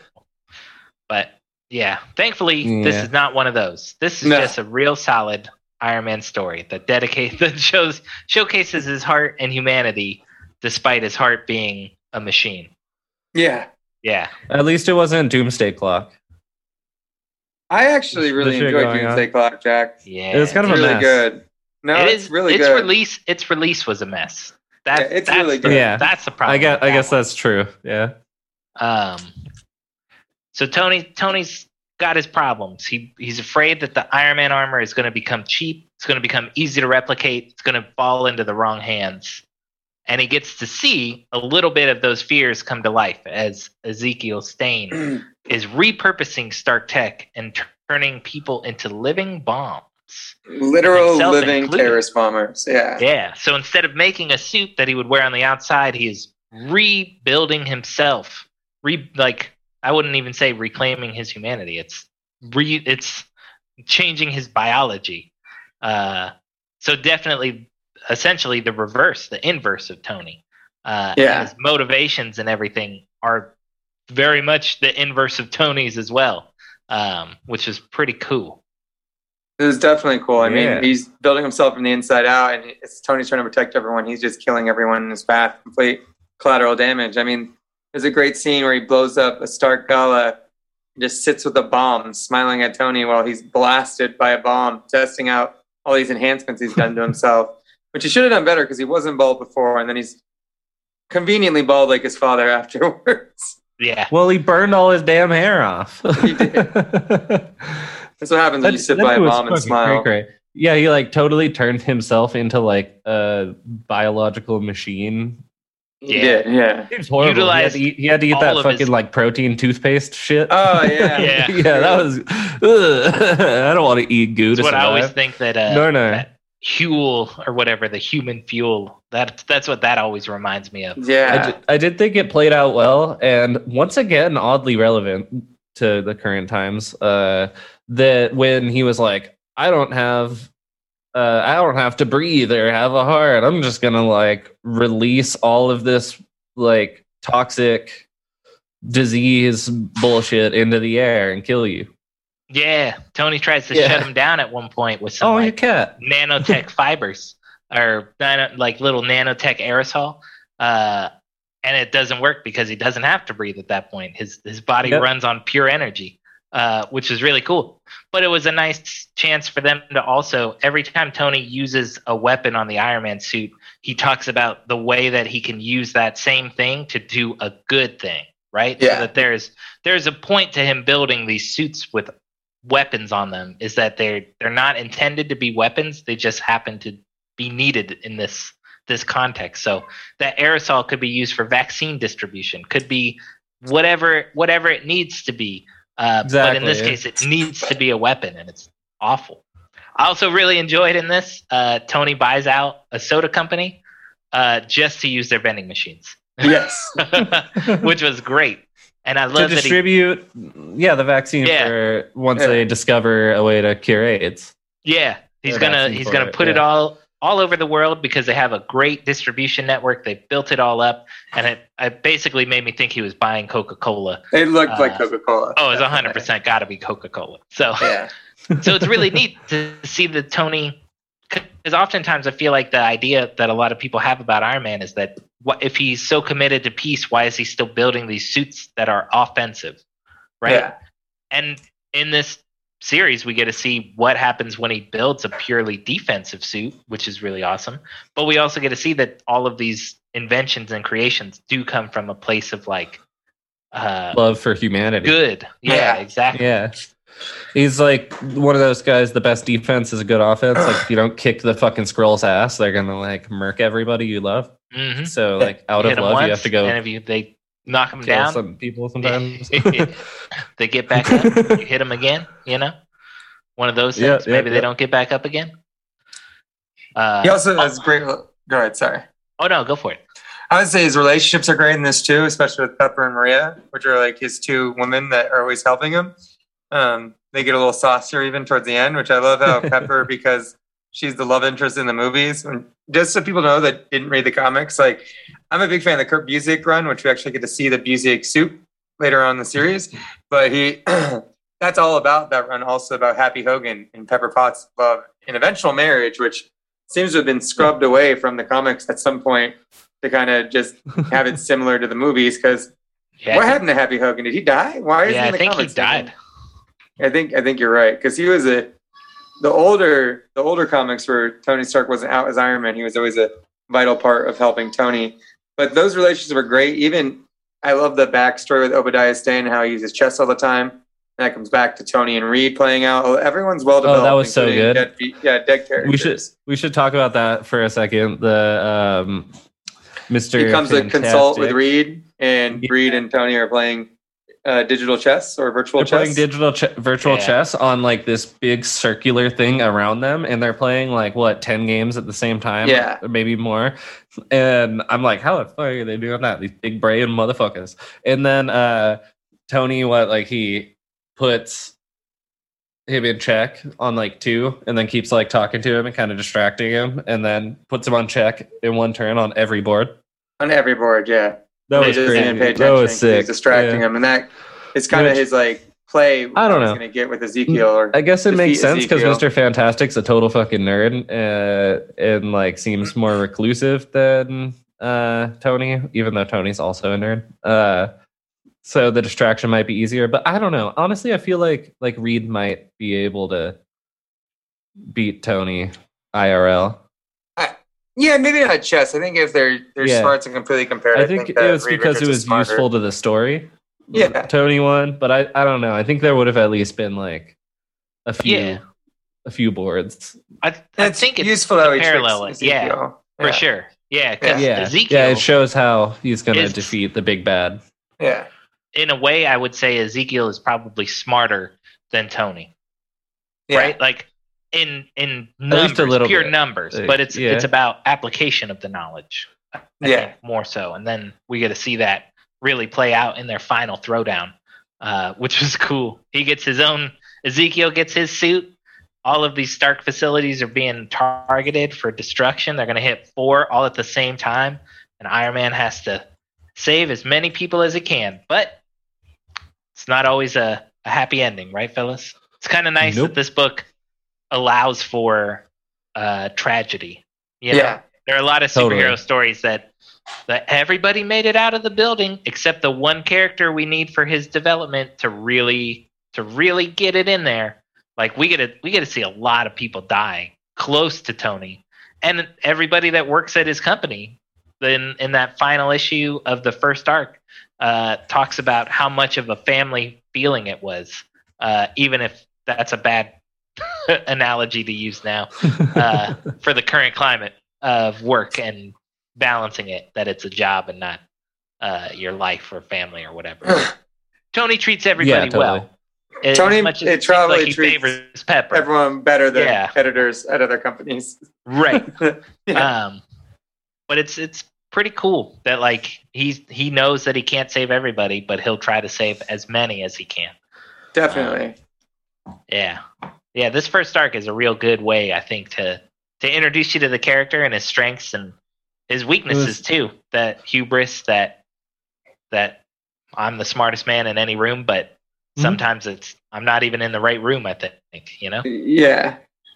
But yeah, thankfully this Yeah. is not one of those. This is No. just a real solid Iron Man story that dedicate that shows showcases his heart and humanity despite his heart being a machine. Yeah, Yeah. At least it wasn't Doomsday Clock. I actually The really shit enjoyed going Doomsday on. Clock, Jack. Yeah. It was kind of It's a really mess. good. No, It it's is really its good. release its release was a mess. That, Yeah, it's that's really the- good. Yeah. That's the problem. I guess with I that guess one. that's true. Yeah. Um, so Tony Tony's got his problems. He he's afraid that the Iron Man armor is going to become cheap. It's going to become easy to replicate. It's going to fall into the wrong hands. And he gets to see a little bit of those fears come to life as Ezekiel Stane is repurposing Stark Tech and t- turning people into living bombs. Literal Himself living included. terrorist bombers. Yeah. Yeah. So instead of making a suit that he would wear on the outside, he is rebuilding himself. Re like I wouldn't even say reclaiming his humanity. It's re it's changing his biology. Uh, so definitely, essentially, the reverse, the inverse of Tony. Uh, Yeah. and his motivations and everything are very much the inverse of Tony's as well, um, which is pretty cool. It was definitely cool. I Yeah. mean, he's building himself from the inside out, and it's Tony's trying to protect everyone. He's just killing everyone in his path, complete collateral damage. I mean, there's a great scene where he blows up a Stark Gala and just sits with a bomb, smiling at Tony while he's blasted by a bomb, testing out all these enhancements he's done to himself, which he should have done better because he wasn't bald before, and then he's conveniently bald like his father afterwards. Yeah. Well, he burned all his damn hair off. He did. That's what happens when you sit by a bomb and smile. Great, great. Yeah, he like totally turned himself into like a biological machine. He yeah. did, yeah. It was horrible. Utilized he, had eat, he had to eat that fucking his... like protein toothpaste shit. Oh yeah, yeah, yeah. That was. Ugh. I don't want to eat goo. That's what I always think that. Uh, no, no. That Huel or whatever, the human fuel. That that's what that always reminds me of. Yeah, I did, I did think it played out well, and once again, oddly relevant to the current times. Uh, that when he was like, I don't have. Uh, I don't have to breathe or have a heart. I'm just gonna like release all of this like toxic disease bullshit into the air and kill you. Yeah, Tony tries to Yeah. shut him down at one point with some Oh, you like, can't. nanotech fibers or nano, like little nanotech aerosol, uh, and it doesn't work because he doesn't have to breathe at that point. His his body Yep. runs on pure energy. Uh, which is really cool. But it was a nice chance for them to also, every time Tony uses a weapon on the Iron Man suit, he talks about the way that he can use that same thing to do a good thing, right? Yeah. So that there's there's a point to him building these suits with weapons on them, is that they're they're not intended to be weapons, they just happen to be needed in this this context. So that aerosol could be used for vaccine distribution, could be whatever whatever it needs to be. Uh, Exactly, but in this yeah. case, it needs to be a weapon, and it's awful. I also really enjoyed in this, uh, Tony buys out a soda company uh, just to use their vending machines, Yes. which was great. And I To love that he, distribute, yeah, the vaccine Yeah. for once Yeah. they discover a way to cure AIDS. yeah, he's Their gonna vaccine he's for gonna it, put it yeah. all all over the world because they have a great distribution network. They built it all up, and it, it basically made me think he was buying Coca-Cola. It looked like Uh, Coca-Cola. Oh, it's one hundred percent got to be Coca-Cola. So. Yeah. So it's really neat to see the Tony, because oftentimes I feel like the idea that a lot of people have about Iron Man is that what, if he's so committed to peace, why is he still building these suits that are offensive, right? Yeah. And in this series, we get to see what happens when he builds a purely defensive suit, which is really awesome. But we also get to see that all of these inventions and creations do come from a place of like uh, Love for humanity. good. Yeah, Yeah. exactly. Yeah. He's like one of those guys, the best defense is a good offense. Like if you don't kick the fucking Skrull's ass, they're gonna like murk everybody you love. Mm-hmm. So like out Hit of 'em love, once, you have to go and if you they knock them kill down, some people sometimes. they get back up. You hit them again, you know, one of those Yeah, things. yeah, Maybe they yeah. don't get back up again. Uh, He also has great. Go ahead. Sorry. oh no, go for it. I would say his relationships are great in this too, especially with Pepper and Maria, which are like his two women that are always helping him. Um, they get a little saucier even towards the end, which I love how Pepper, because she's the love interest in the movies. And just so people know that didn't read the comics, like I'm a big fan of the Kurt Busiek run, which we actually get to see the Busiek suit later on in the series. But he, that's all about that run, also about Happy Hogan and Pepper Potts' love and eventual marriage, which seems to have been scrubbed away from the comics at some point to kind of just have it similar to the movies. Because Yeah, what happened to Happy Hogan? Did he die? Why is yeah, he in I the think he comics? died. I think I think you're right, because he was a the older the older comics where Tony Stark wasn't out as Iron Man. He was always a vital part of helping Tony. But those relationships were great. Even I love the backstory with Obadiah Stane, how he uses chess all the time. And that comes back to Tony and Reed playing out. Oh, everyone's well developed. Oh, that was so including good. Dead, yeah, dead characters. We should we should talk about that for a second. The um, Mister He comes to consult with Fantastic. Reed, and Yeah. Reed and Tony are playing uh, digital chess or virtual They're chess. playing digital ch- virtual Yeah. chess on like this big circular thing around them, and they're playing like what ten games at the same time, Yeah. or maybe more. And I'm like, how the fuck are they doing that? These big brain motherfuckers. And then uh, Tony, what like he puts him in check on like two, and then keeps like talking to him and kind of distracting him, and then puts him on check in one turn on every board. On every board, yeah. That He was just crazy. didn't pay That attention was 'cause sick. He's distracting Yeah. him, and that it's kind of Which- his like play. I don't he's know. Going to get with Ezekiel, or I guess it makes defeat sense because Ezekiel. Mister Fantastic's a total fucking nerd, uh, and like seems more reclusive than uh, Tony, even though Tony's also a nerd. Uh, so the distraction might be easier, but I don't know. Honestly, I feel like like Reed might be able to beat Tony I R L. I, yeah, maybe not chess. I think if their their Yeah. smarts are completely compared, I think, I think it that was Reed because Richards it is was smarter. useful to the story. Yeah. Tony won, but I, I don't know. I think there would have at least been like a few Yeah. a few boards. I, I It's think it's useful how to he parallel tricks it. Yeah, Ezekiel. for sure. Yeah, because Yeah, Ezekiel, yeah, it shows how he's going to is- defeat the big bad. Yeah. in a way, I would say Ezekiel is probably smarter than Tony. Yeah. Right? Like in in least numbers, a little pure bit. numbers, Uh, but it's yeah. it's about application of the knowledge. I Yeah. think more so, and then we get to see that really play out in their final throwdown, uh, which was cool. He gets his own. Ezekiel gets his suit. All of these Stark facilities are being targeted for destruction. They're going to hit four all at the same time, and Iron Man has to save as many people as he can. But it's not always a, a happy ending, right, fellas? It's kind of nice Nope. that this book allows for uh, tragedy. You know? Yeah. There are a lot of Totally. superhero stories that that everybody made it out of the building except the one character we need for his development to really to really get it in there. Like we get to we get to see a lot of people die close to Tony, and everybody that works at his company. Then in that final issue of the first arc, uh, talks about how much of a family feeling it was, uh, even if that's a bad analogy to use now uh, for the current climate of work and balancing it, that it's a job and not uh, your life or family or whatever. Tony treats everybody Yeah, totally. well. As Tony, much as it it seems probably like he treats favors Pepper. Everyone better than Yeah. editors at other companies. Right. Yeah. Um, but it's it's pretty cool that like he's he knows that he can't save everybody, but he'll try to save as many as he can. Definitely. Yeah, yeah. This first arc is a real good way, I think, to to introduce you to the character and his strengths and his weaknesses was- too. That hubris, that that I'm the smartest man in any room, but Mhm. sometimes it's I'm not even in the right room. I think you know. Yeah.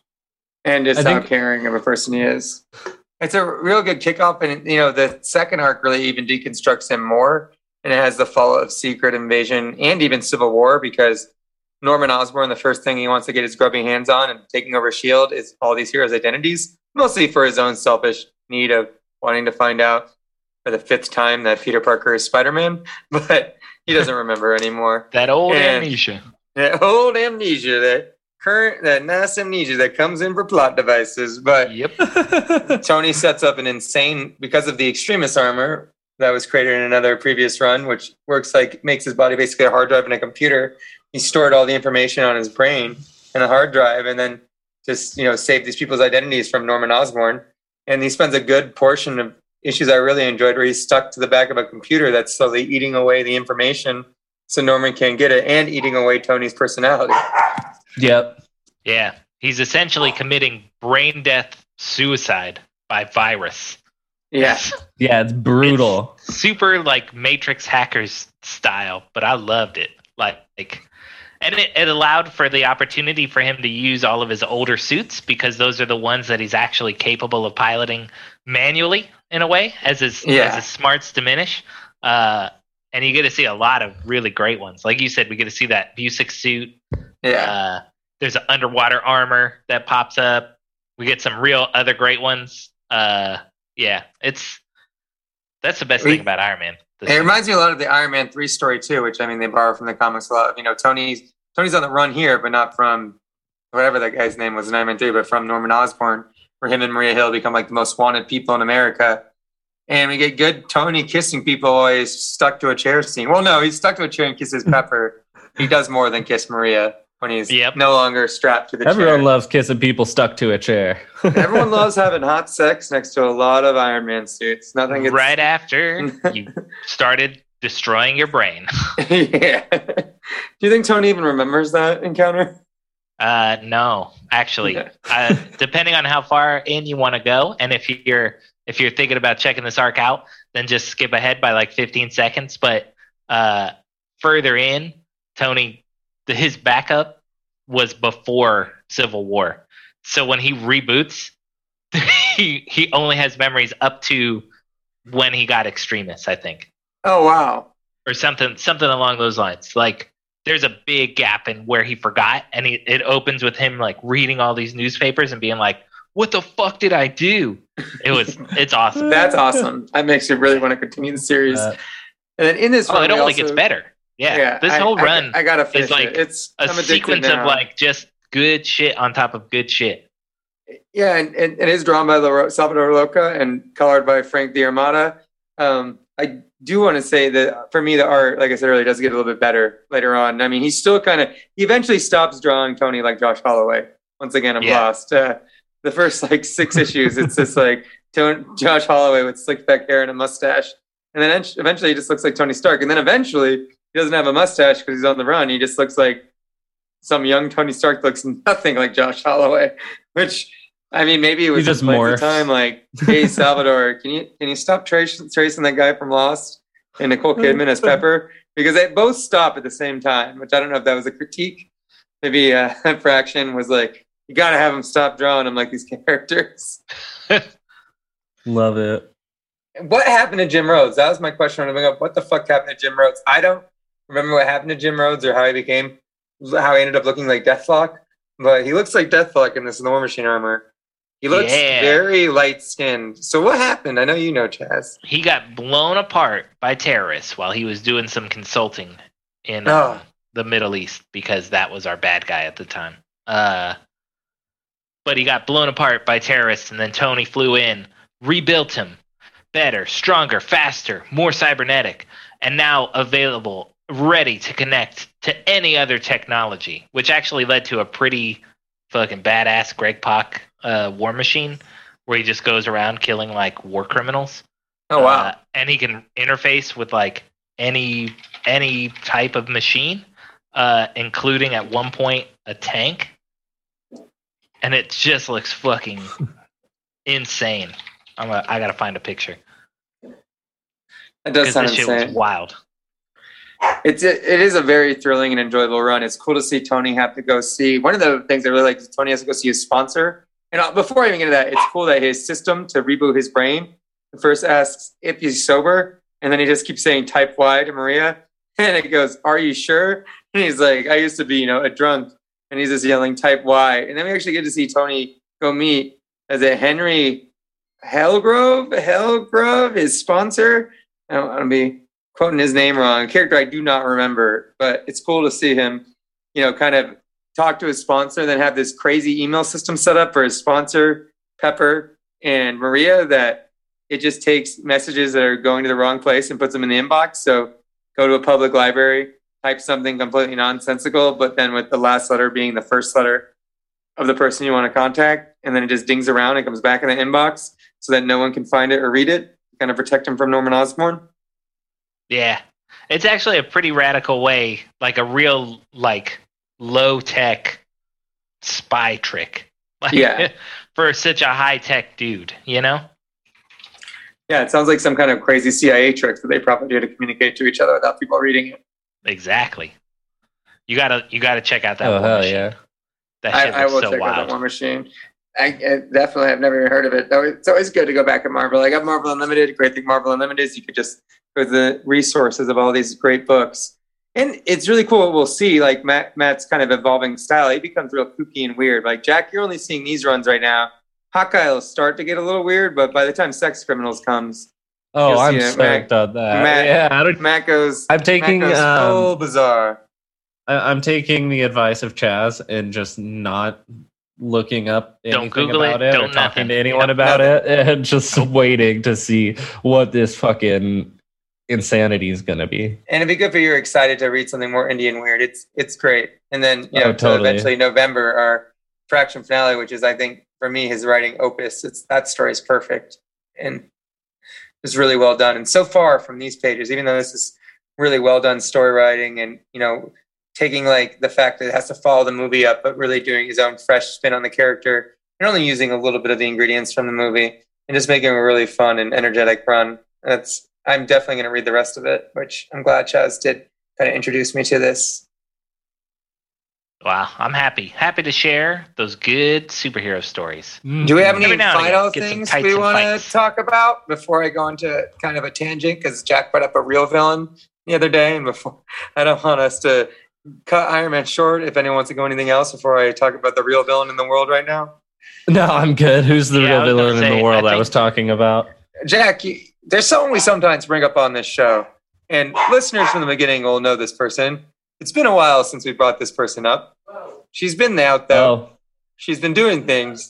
And just I how think- caring of a person he is. It's a real good kickoff. And, you know, the second arc really even deconstructs him more. And it has the fall of Secret Invasion and even Civil War, because Norman Osborn, the first thing he wants to get his grubby hands on and taking over S H I E L D is all these heroes' identities, mostly for his own selfish need of wanting to find out for the fifth time that Peter Parker is Spider-Man. But he doesn't remember anymore. That old And- amnesia. That old amnesia, that current, that nice amnesia that comes in for plot devices. But Yep. Tony sets up an insane, because of the extremist armor that was created in another previous run, which works like makes his body basically a hard drive in a computer. He stored all the information on his brain in a hard drive, and then just, you know, saved these people's identities from Norman Osborn. And he spends a good portion of issues I really enjoyed where he's stuck to the back of a computer that's slowly eating away the information so Norman can't get it, and eating away Tony's personality. Yep. Yeah, he's essentially committing brain death suicide by virus. Yeah. Yeah, it's brutal. Super like Matrix hackers style, but I loved it. Like, like and it, it allowed for the opportunity for him to use all of his older suits, because those are the ones that he's actually capable of piloting manually in a way, as his Yeah. as his smarts diminish. Uh, and you get to see a lot of really great ones. Like you said, we get to see that Busick suit. Yeah. Uh, there's an underwater armor that pops up. We get some real other great ones. Uh, yeah, it's that's the best We- thing about Iron Man. The It suit. reminds me a lot of the Iron Man three story too, which I mean they borrow from the comics a lot. You know, Tony's Tony's on the run here, but not from whatever that guy's name was in Iron Man three, but from Norman Osborn, where him and Maria Hill become like the most wanted people in America. And we get good Tony kissing people while he's stuck to a chair scene. Well, no, he's stuck to a chair and kisses Pepper. He does more than kiss Maria when he's Yep. no longer strapped to the Everyone chair. loves kissing people stuck to a chair. Everyone loves having hot sex next to a lot of Iron Man suits. Nothing gets right after you started destroying your brain. Yeah. Do you think Tony even remembers that encounter? Uh, no, actually, Yeah. uh, depending on how far in you want to go, and if you're if you're thinking about checking this arc out, then just skip ahead by like fifteen seconds. But uh, further in, Tony, the, his backup was before Civil War, so when he reboots, he he only has memories up to when he got Extremis, I think. Oh wow. Or something something along those lines. Like there's a big gap in where he forgot, and he, it opens with him like reading all these newspapers and being like, what the fuck did I do? It was it's awesome. That's awesome. That makes you really want to continue the series. Uh, and then in this oh, run, it only also, gets better. Yeah. yeah this I, whole run I, I gotta finish is like it. It's a sequence of like just good shit on top of good shit. Yeah, and, and it is drawn by Salvador Loca and colored by Frank D'Armata. Um, I do want to say that for me, the art, like I said earlier, does get a little bit better later on. I mean, he's still kind of, he eventually stops drawing Tony like Josh Holloway. Once again, I'm yeah. lost. Uh, the first like six issues, it's just like Tony, Josh Holloway with slick back hair and a mustache. And then eventually he just looks like Tony Stark. And then eventually he doesn't have a mustache because he's on the run. He just looks like some young Tony Stark, looks nothing like Josh Holloway, which... I mean, maybe it was just more the time. Like, hey, Salvador, can you can you stop tracing tracing that guy from Lost and Nicole Kidman as Pepper, because they both stop at the same time. Which I don't know if that was a critique. Maybe uh, Fraction was like, you got to have him stop drawing them like these characters. Love it. What happened to Jim Rhodes? That was my question. I'm up. What the fuck happened to Jim Rhodes? I don't remember what happened to Jim Rhodes or how he became, how he ended up looking like Deathlock. But he looks like Deathlock in this War Machine armor. He looks yeah. very light-skinned. So what happened? I know you know, Chaz. He got blown apart by terrorists while he was doing some consulting in oh. uh, the Middle East, because that was our bad guy at the time. Uh, but he got blown apart by terrorists, and then Tony flew in, rebuilt him. Better, stronger, faster, more cybernetic, and now available, ready to connect to any other technology, which actually led to a pretty fucking badass Greg Pak uh, War Machine, where he just goes around killing like war criminals. Oh wow! Uh, and he can interface with like any any type of machine, uh, including at one point a tank, and it just looks fucking insane. I'm a, I gotta find a picture. It does sound this insane. Shit was wild. It's it, it is a very thrilling and enjoyable run. It's cool to see Tony have to go see. One of the things I really like is Tony has to go see his sponsor. And before I even get into that, it's cool that his system to reboot his brain first asks if he's sober, and then he just keeps saying type Y to Maria, and it goes, "Are you sure?" And he's like, "I used to be, you know, a drunk," and he's just yelling type Y. And then we actually get to see Tony go meet as a Henry Hellgrove, Hellgrove, his sponsor. I don't want to be quoting his name wrong, a character I do not remember, but it's cool to see him, you know, kind of talk to his sponsor, then have this crazy email system set up for his sponsor, Pepper and Maria, that it just takes messages that are going to the wrong place and puts them in the inbox. So go to a public library, type something completely nonsensical, but then with the last letter being the first letter of the person you want to contact, and then it just dings around and comes back in the inbox so that no one can find it or read it, kind of protect him from Norman Osborn. Yeah. It's actually a pretty radical way, like a real, like, low-tech spy trick. Like, yeah. For such a high-tech dude, you know? Yeah, it sounds like some kind of crazy C I A trick that they probably do to communicate to each other without people reading it. Exactly. You gotta, you gotta check out that oh, War hell Machine. Yeah. That I, shit I will so check wild. out that War Machine. I, I definitely have never even heard of it. It's always good to go back at Marvel. I got Marvel Unlimited. Great thing Marvel Unlimited is you could just go to the resources of all these great books. And it's really cool what we'll see, like Matt, Matt's kind of evolving style. He becomes real kooky and weird. Like, Jack, you're only seeing these runs right now. Hawkeye will start to get a little weird, but by the time Sex Criminals comes... Oh, I'm stoked on that. Matt, yeah, I don't, Matt goes, I'm taking, Matt goes um, full bizarre. I, I'm taking the advice of Chaz and just not looking up anything Don't Google about it, it, don't or talking nothing. to anyone Yep, about nothing. it, and just waiting to see what this fucking insanity is going to be. And it'd be good for you. You're excited to read something more indie and weird. It's it's great. And then, you know, Oh, totally. eventually November, our Fraction finale, which is, I think, for me, his writing opus. It's that story is perfect and it's really well done. And so far from these pages, even though this is really well done story writing and, you know, taking like the fact that it has to follow the movie up, but really doing his own fresh spin on the character and only using a little bit of the ingredients from the movie and just making a really fun and energetic run. That's, I'm definitely going to read the rest of it, which I'm glad Chaz did kind of introduce me to this. Wow, I'm happy. Happy to share those good superhero stories. Do we have any Every now and final again, get some things tights we and want to fights. talk about before I go into kind of a tangent? Because Jack brought up a real villain the other day, and before I don't want us to cut Iron Man short. If anyone wants to go anything else before I talk about the real villain in the world right now, No, I'm good. Who's the Yeah, I real was gonna villain in say, the world I I, think- was talking about? Jack, you, there's someone we sometimes bring up on this show, and listeners from the beginning will know this person. It's been a while since we brought this person up. She's been out though. Oh, She's been doing things.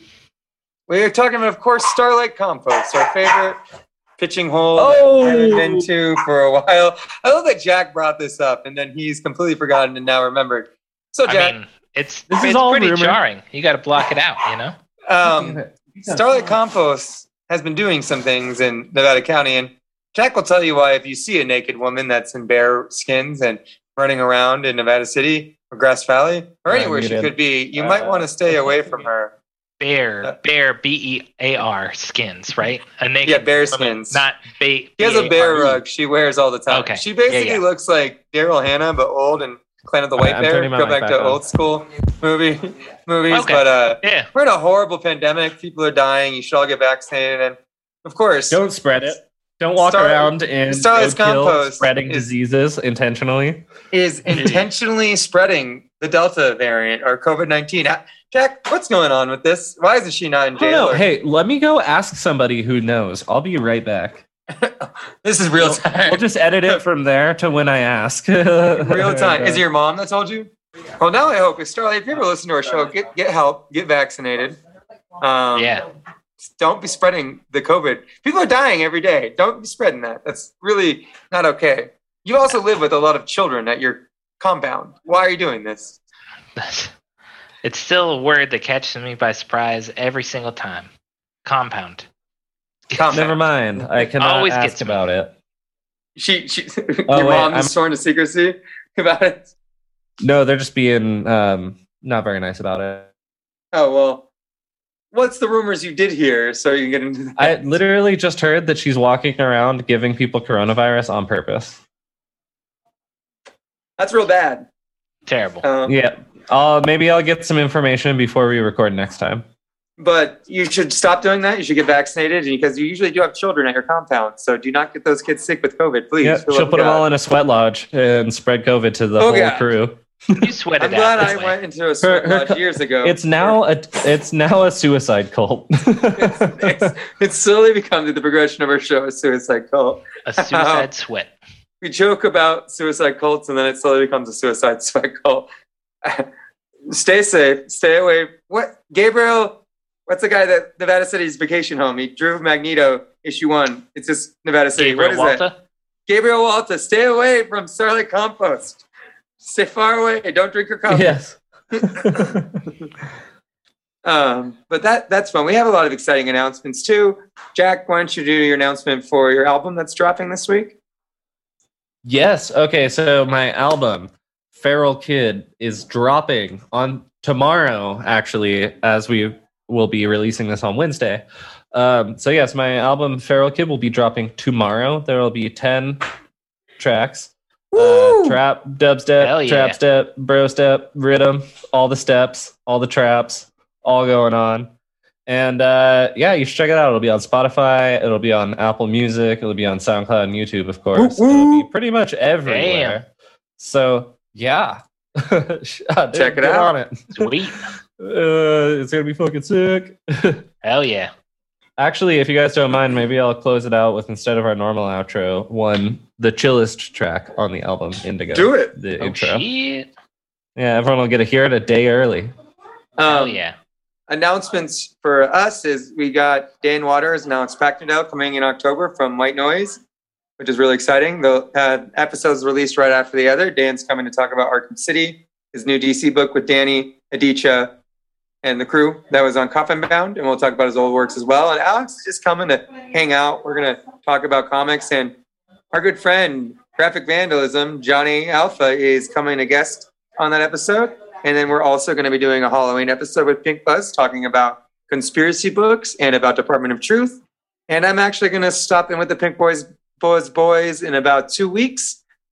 We are talking about, of course, Starlight Compost, our favorite pitching hole Oh. that I haven't been to for a while. I love that Jack brought this up and then he's completely forgotten and now remembered. So, I Jack, mean, it's This is it's all pretty rumor. jarring. You got to block it out, you know. um, Starlight Compost has been doing some things in Nevada County, and Jack will tell you why if you see a naked woman that's in bare skins and running around in Nevada City or Grass Valley or Uh, anywhere she muted. could be, you might want to stay away from her. Bear, Uh, bear, B E A R skins, right? A naked Yeah, bear woman, skins. not ba- She has a bear B A R. rug she wears all the time. Okay. She basically Yeah, yeah. looks like Daryl Hannah, but old and Clan of the All right, White I'm Bear. turning my Go mic back back to on. old school movie movies. Okay. But uh, Yeah, we're in a horrible pandemic. People are dying. You should all get vaccinated. And of course, don't spread it. Don't walk Star- around in Starlight's roadkill Compost spreading is- diseases intentionally. is intentionally spreading the Delta variant or COVID nineteen. Jack, what's going on with this? Why isn't she not in I don't jail? know. Or- Hey, let me go ask somebody who knows. I'll be right back. this is real time. We'll just edit it from there to when I ask. Real time. Is it your mom that told you? Well, now I hope, if Starlight, if you ever listen to our show, get get help, get vaccinated. Um, yeah. Don't be spreading the COVID. People are dying every day. Don't be spreading that. That's really not okay. You also live with a lot of children at your compound. Why are you doing this? It's still a word that catches me by surprise every single time. Compound. Compound. Never mind. I cannot Always ask gets me. about it. She, she, Oh, your wait, mom I'm- is sworn to secrecy about it. No, they're just being um, not very nice about it. Oh well. What's the rumors you did hear? So you can get into that. I literally just heard that she's walking around giving people coronavirus on purpose. That's real bad. Terrible. Um, Yeah. Uh, maybe I'll get some information before we record next time. But you should stop doing that. You should get vaccinated because you usually do have children at your compound. So do not get those kids sick with COVID, please. Yeah, For the she'll love put of them God. all in a sweat lodge and spread COVID to the Oh, whole God. crew. You sweat it I'm glad out. I this way. went into a sweat Her- her lodge co- years ago. It's now a it's now a suicide cult. it's, it's slowly become the progression of our show, a suicide cult. A suicide sweat. We joke about suicide cults, and then it slowly becomes a suicide sweat cult. Stay safe. Stay away. What Gabriel? What's the guy that Nevada City's vacation home? He drew Magneto issue one. It's just Nevada City. Gabriel what is that? Walta? Gabriel Walta. Stay away from Starlight Compost. Stay far away. Don't drink your coffee. Yes. Um, but that that's fun. We have a lot of exciting announcements too. Jack, why don't you do your announcement for your album that's dropping this week? Yes. Okay. So my album, Feral Kid, is dropping on tomorrow, actually, as we will be releasing this on Wednesday. Um, so, yes, my album, Feral Kid, will be dropping tomorrow. There will be ten tracks. Uh, trap, dubstep, Hell yeah. trap step, bro step, rhythm, all the steps, all the traps, all going on. And uh, yeah, you should check it out. It'll be on Spotify. It'll be on Apple Music. It'll be on SoundCloud and YouTube, of course. Woo, woo. It'll be pretty much everywhere. Damn. So yeah, Check Check it out. On it. Sweet. Uh, it's gonna be fucking sick. Hell yeah. Actually, if you guys don't mind, maybe I'll close it out with, instead of our normal outro, one the chillest track on the album, Indigo. Do it. The Oh, intro. shit. Yeah, everyone will get to hear it a day early. Hell Um, yeah. Announcements for us is we got Dan Waters announced Packnadel coming in October from White Noise, which is really exciting. The uh, episodes released right after the other. Dan's coming to talk about Arkham City, his new D C book with Danny, Aditya, and the crew that was on Coffin Bound, and we'll talk about his old works as well. And Alex is just coming to hang out. We're going to talk about comics, and our good friend, Graphic Vandalism, Johnny Alpha, is coming to guest on that episode. And then we're also going to be doing a Halloween episode with Pink Buzz talking about conspiracy books and about Department of Truth. And I'm actually going to stop in with the Pink Boys Boys Boys in about two weeks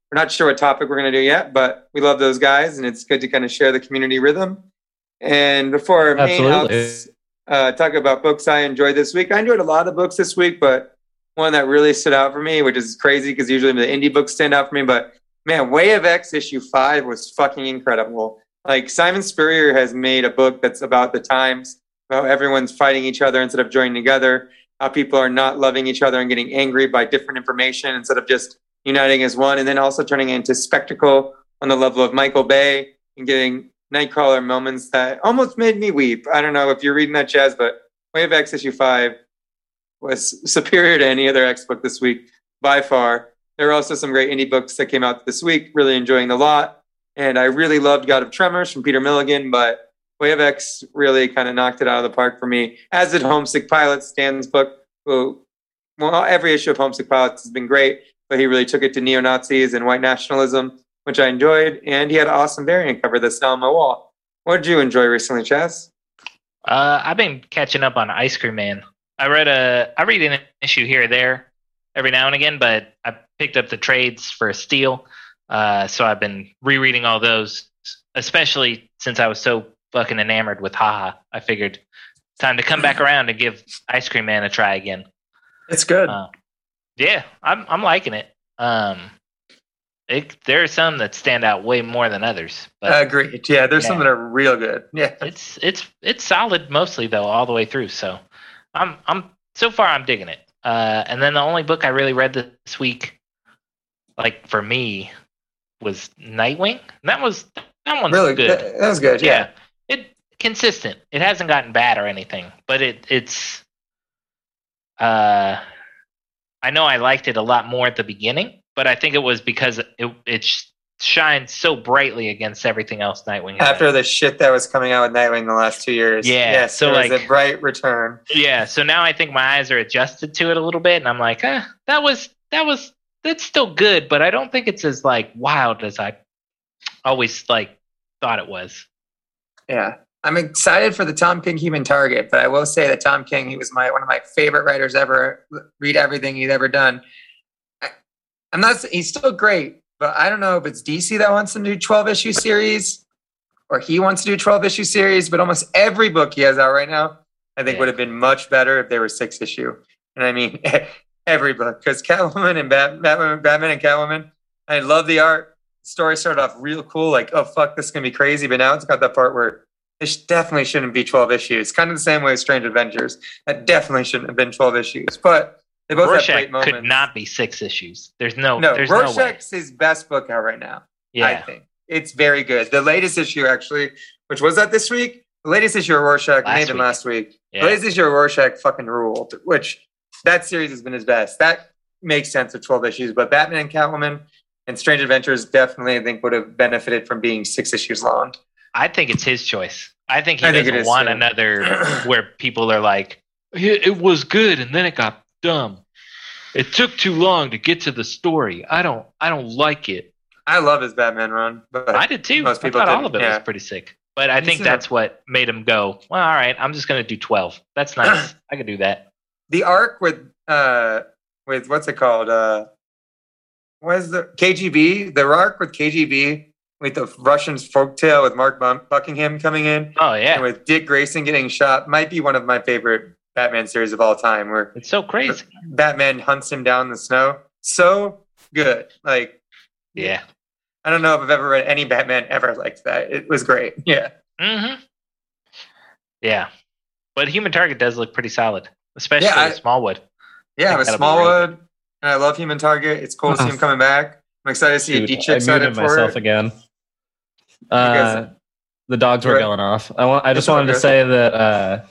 We're not sure what topic we're going to do yet, but we love those guys, and it's good to kind of share the community rhythm. And before our main outs, uh, talk about books I enjoyed this week. I enjoyed a lot of books this week, but one that really stood out for me, which is crazy because usually the indie books stand out for me, but man, Way of X issue five was fucking incredible. Like, Simon Spurrier has made a book that's about the times, about everyone's fighting each other instead of joining together, how people are not loving each other and getting angry by different information instead of just uniting as one, and then also turning it into spectacle on the level of Michael Bay and getting Nightcrawler moments that almost made me weep. I don't know if you're reading that, Chaz, but Way of X issue five was superior to any other X book this week by far. There are also some great indie books that came out this week, really enjoying the lot. And I really loved God of Tremors from Peter Milligan, but Way of X really kind of knocked it out of the park for me, as did Homesick Pilots, Stan's book. Who, well, every issue of Homesick Pilots has been great, but he really took it to neo-Nazis and white nationalism, which I enjoyed. And he had an awesome variant cover that's now on my wall. What did you enjoy recently, Chaz? Uh, I've been catching up on Ice Cream Man. I read a, I read an issue here or there every now and again, but I picked up the trades for Steel, uh, so I've been rereading all those, especially since I was so fucking enamored with Haha. I figured it's time to come back around and give Ice Cream Man a try again. It's good. Uh, yeah, I'm I'm liking it. Um, it there are some that stand out way more than others. But agreed. Yeah, there's yeah. some that are real good. Yeah, it's it's it's solid mostly though, all the way through. So. I'm I'm so far I'm digging it. Uh, and then the only book I really read this week, like for me, was Nightwing. And that was that one's really good. That, that was good. Yeah. yeah, it consistent. It hasn't gotten bad or anything, but it it's. Uh, I know I liked it a lot more at the beginning, but I think it was because it it shines so brightly against everything else Nightwing has. After the shit that was coming out with Nightwing the last two years. Yeah. Yes, so there was like a bright return. Yeah. So now I think my eyes are adjusted to it a little bit, and I'm like, eh, that was that was that's still good, but I don't think it's as like wild as I always like thought it was. Yeah. I'm excited for the Tom King Human Target, but I will say that Tom King, he was my one of my favorite writers ever. Read everything he's ever done. I, I'm not. He's still great. But I don't know if it's D C that wants to do twelve issue series or he wants to do twelve issue series, but almost every book he has out right now, I think yeah. would have been much better if they were six issue. And I mean, every book, because Catwoman and Bat- Batman, Batman and Catwoman, I love the art. The story started off real cool, like, oh, fuck, this is going to be crazy. But now it's got that part where it definitely shouldn't be twelve issues. Kind of the same way as Strange Adventures. That definitely shouldn't have been twelve issues. But they both Rorschach have great moments. could not be six issues. There's no, no. there's Rorschach's no way. his best book out right now. Yeah. I think it's very good. The latest issue, actually, which was that this week. The latest issue of Rorschach Last made them week. last week. Yeah. The latest issue of Rorschach fucking ruled. Which that series has been his best. That makes sense of twelve issues. But Batman and Catwoman and Strange Adventures definitely, I think, would have benefited from being six issues long. I think it's his choice. I think he I think doesn't it is, want too. another where people are like, it was good and then it got dumb. It took too long to get to the story. I don't I don't like it. I love his Batman run. But I did too. Most people I thought all didn't, of it yeah. was pretty sick. But I Me think too. that's what made him go, well, all right, I'm just going to do twelve. That's nice. I could do that. The arc with uh with what's it called? Uh what is the K G B? The arc with K G B with the Russians folktale with Mark Bum- Buckingham coming in Oh, yeah. and with Dick Grayson getting shot might be one of my favorite Batman series of all time, where It's so crazy. Batman hunts him down in the snow. So good. Like, Yeah. I don't know if I've ever read any Batman ever like that. It was great. Yeah. Mm-hmm. Yeah. But Human Target does look pretty solid, especially Yeah, I- Smallwood. Yeah, think with that'll be Smallwood, and I love Human Target. It's cool to see him coming back. I'm excited to see Dude, Adichie I excited muted for myself it. again. Because- Uh, the dogs were Right. going off. I want. I just It's all wanted to good. say that uh,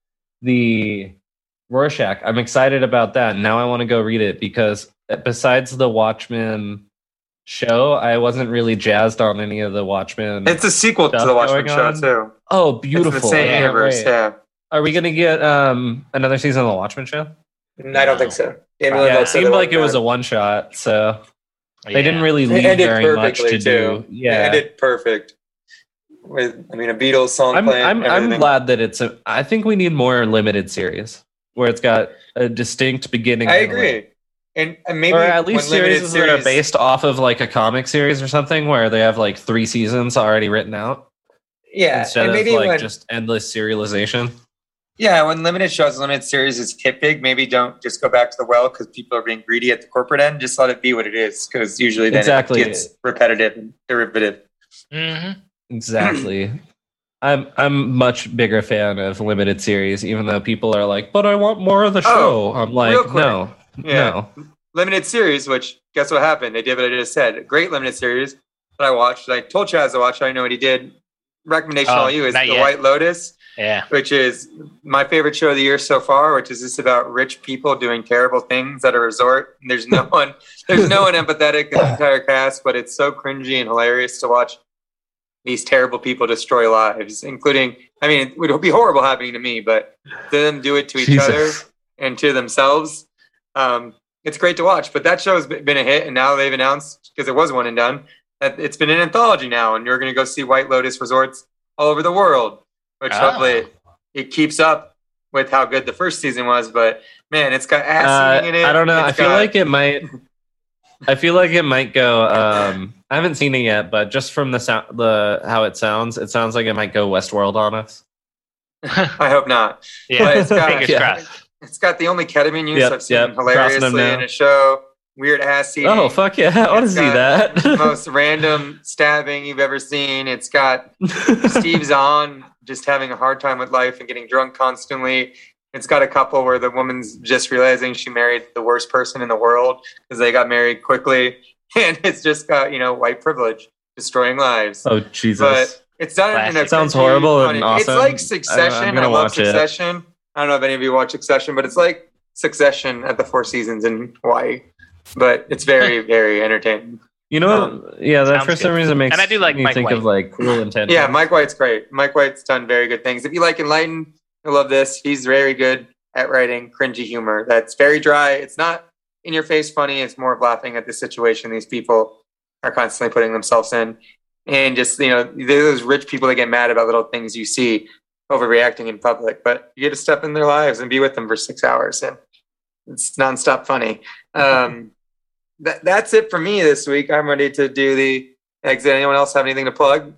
the Rorschach. I'm excited about that. Now I want to go read it because besides the Watchmen show, I wasn't really jazzed on any of the Watchmen. It's a sequel to Stuff the Watchmen going show on. too. oh, It's beautiful! in the same I can't universe. wait. Yeah. Are we gonna get um, another season of the Watchmen show? I don't think so. Damon Yeah, Lindelof it said seemed they like it weren't was a done. one shot, so Yeah. they didn't really It leave ended very much perfectly, to too. do. Yeah, It ended perfect. With I mean a Beatles song I'm playing. I'm I'm everything. glad that it's a. I think we need more limited series where it's got a distinct beginning. I and a agree. end. and, and maybe or at least when limited series that are based off of like a comic series or something where they have like three seasons already written out. Yeah, instead and of maybe like when, just endless serialization. Yeah, when limited shows, limited series is hit big, maybe don't just go back to the well because people are being greedy at the corporate end. Just let it be what it is, because usually then exactly. it gets repetitive and derivative. Mm-hmm. Exactly. I'm I'm much bigger fan of limited series, even though people are like, "But I want more of the show." Oh, I'm like, real quick. no, Yeah. no. Limited series, which guess what happened? They did what I just said. A great limited series that I watched. I told Chaz to watch. I know what he did. Recommendation Oh, all you is not The yet. White Lotus. Yeah. Which is my favorite show of the year so far, which is just about rich people doing terrible things at a resort. And there's no one, there's no one empathetic in the entire cast, but it's so cringy and hilarious to watch these terrible people destroy lives, including, I mean, it would be horrible happening to me, but to them do it to each Jesus. other and to themselves. Um, it's great to watch, but that show's been a hit. And now they've announced, because it was one and done, that it's been an anthology now. And you're going to go see White Lotus resorts all over the world. Which Oh. hopefully it keeps up with how good the first season was, but man, it's got ass Uh, eating in it. I don't know. I It's feel got- like it might. I feel like it might go. Um, I haven't seen it yet, but just from the sound, the how it sounds, it sounds like it might go Westworld on us. I hope not. Yeah. But it's got- Fingers Yeah. crossed. It's got the only ketamine use Yep, I've seen yep. Crossing them hilariously now. in a show. Weird ass eating. Oh fuck yeah! I want to It's see got that. the most random stabbing you've ever seen. It's got Steve Zahn just having a hard time with life and getting drunk constantly. It's got a couple where the woman's just realizing she married the worst person in the world because they got married quickly. And it's just got, you know, white privilege destroying lives. Oh Jesus! But it's done in a Classic. Sounds cringy, horrible and funny- awesome. It's like I- Succession. I'm I, gonna love watch it. Succession. I don't know if any of you watch Succession, but it's like Succession at the Four Seasons in Hawaii. But it's very, very entertaining. You know what? Um, yeah, that sounds for some good. reason makes And I do like me Mike think White. of like Cruel Intentions. Yeah, Mike White's great. Mike White's done very good things. If you like Enlightened, you'll love this. He's very good at writing cringy humor. That's very dry. It's not in your face funny. It's more of laughing at the situation these people are constantly putting themselves in. And just, you know, they're those rich people that get mad about little things you see overreacting in public. But you get to step in their lives and be with them for six hours. And it's nonstop funny. Um, that, that's it for me this week. I'm ready to do the exit. Anyone else have anything to plug?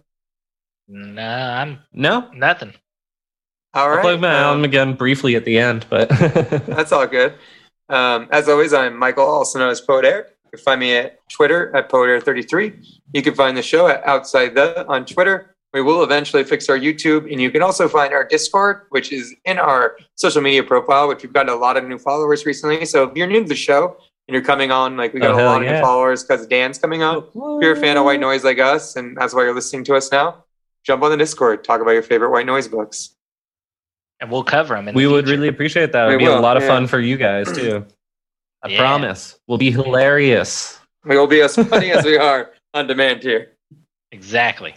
Nah, I'm No, nothing. All I'll right. plug my um, album again briefly at the end, but That's all good. Um, as always, I'm Michael, also known as Poet Air. You can find me at Twitter at Poet Air thirty-three. You can find the show at Outside the on Twitter. We will eventually fix our YouTube, and you can also find our Discord, which is in our social media profile, which we've gotten a lot of new followers recently. So if you're new to the show and you're coming on, like we got Oh, a hell lot of yeah. new followers because Dan's coming on. If you're a fan of white noise like us, and that's why you're listening to us now, jump on the Discord, talk about your favorite white noise books. And we'll cover them. In we the would future. really appreciate that. It We would be a will, lot of yeah. fun for you guys too. I Yeah. promise. We'll be hilarious. We will be as funny as we are on demand here. Exactly.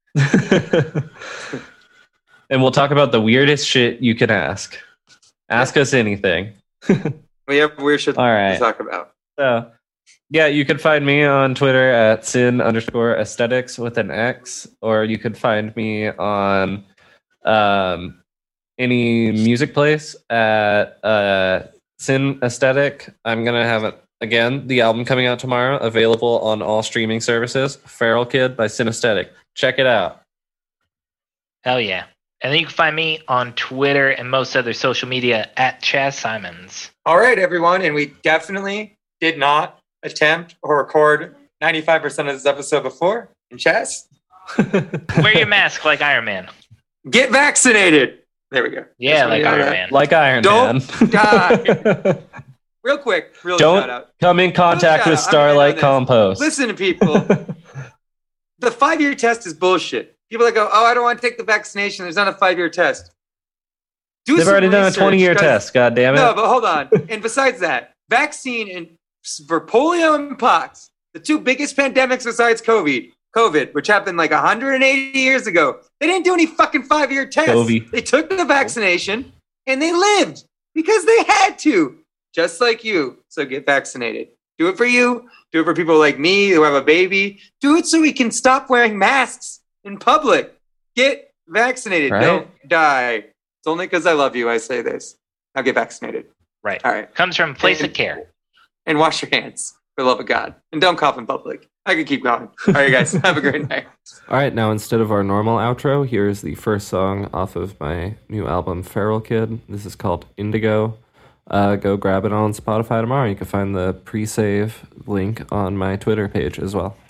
And we'll talk about the weirdest shit you can ask. Ask us anything. We have weird shit All to right. talk about. So, yeah, you can find me on Twitter at sin underscore aesthetics with an X, or you could find me on um, any music place at uh, Sin Aesthetic. I'm going to have it again, the album coming out tomorrow, available on all streaming services. Feral Kid by Sin Aesthetic. Check it out. Hell yeah. And then you can find me on Twitter and most other social media at Chaz Simons. All right, everyone. And we definitely did not attempt or record ninety-five percent of this episode before. And Chaz, Wear your mask like Iron Man. get vaccinated. There we go. Yeah, Just like wanna Iron know Man. Like Iron Don't Man. die. Real quick, real Don't shout out. come in contact Shout with out. I'm gonna Starlight know this. Compost. Listen to people. The five-year test is bullshit. People that go, oh, I don't want to take the vaccination. There's not a five-year test. Do They've some already done a research, twenty-year 'cause- test. God damn it! No, but hold on. And besides that, vaccine and for polio and pox, the two biggest pandemics besides COVID, COVID, which happened like one hundred eighty years ago, they didn't do any fucking five-year tests. COVID. They took the vaccination and they lived because they had to, just like you. So get vaccinated. Do it for you. Do it for people like me who have a baby. Do it so we can stop wearing masks in public. Get vaccinated. Right. Don't die. It's only because I love you I say this. Now get vaccinated. Right. All right. Comes from a place And- of care. and wash your hands for the love of God, and don't cough in public. I could keep going. All right, guys, have a great night. All right, now instead of our normal outro, here's the first song off of my new album, Feral Kid. This is called Indigo. Uh, go grab it on Spotify tomorrow. You can find the pre-save link on my Twitter page as well.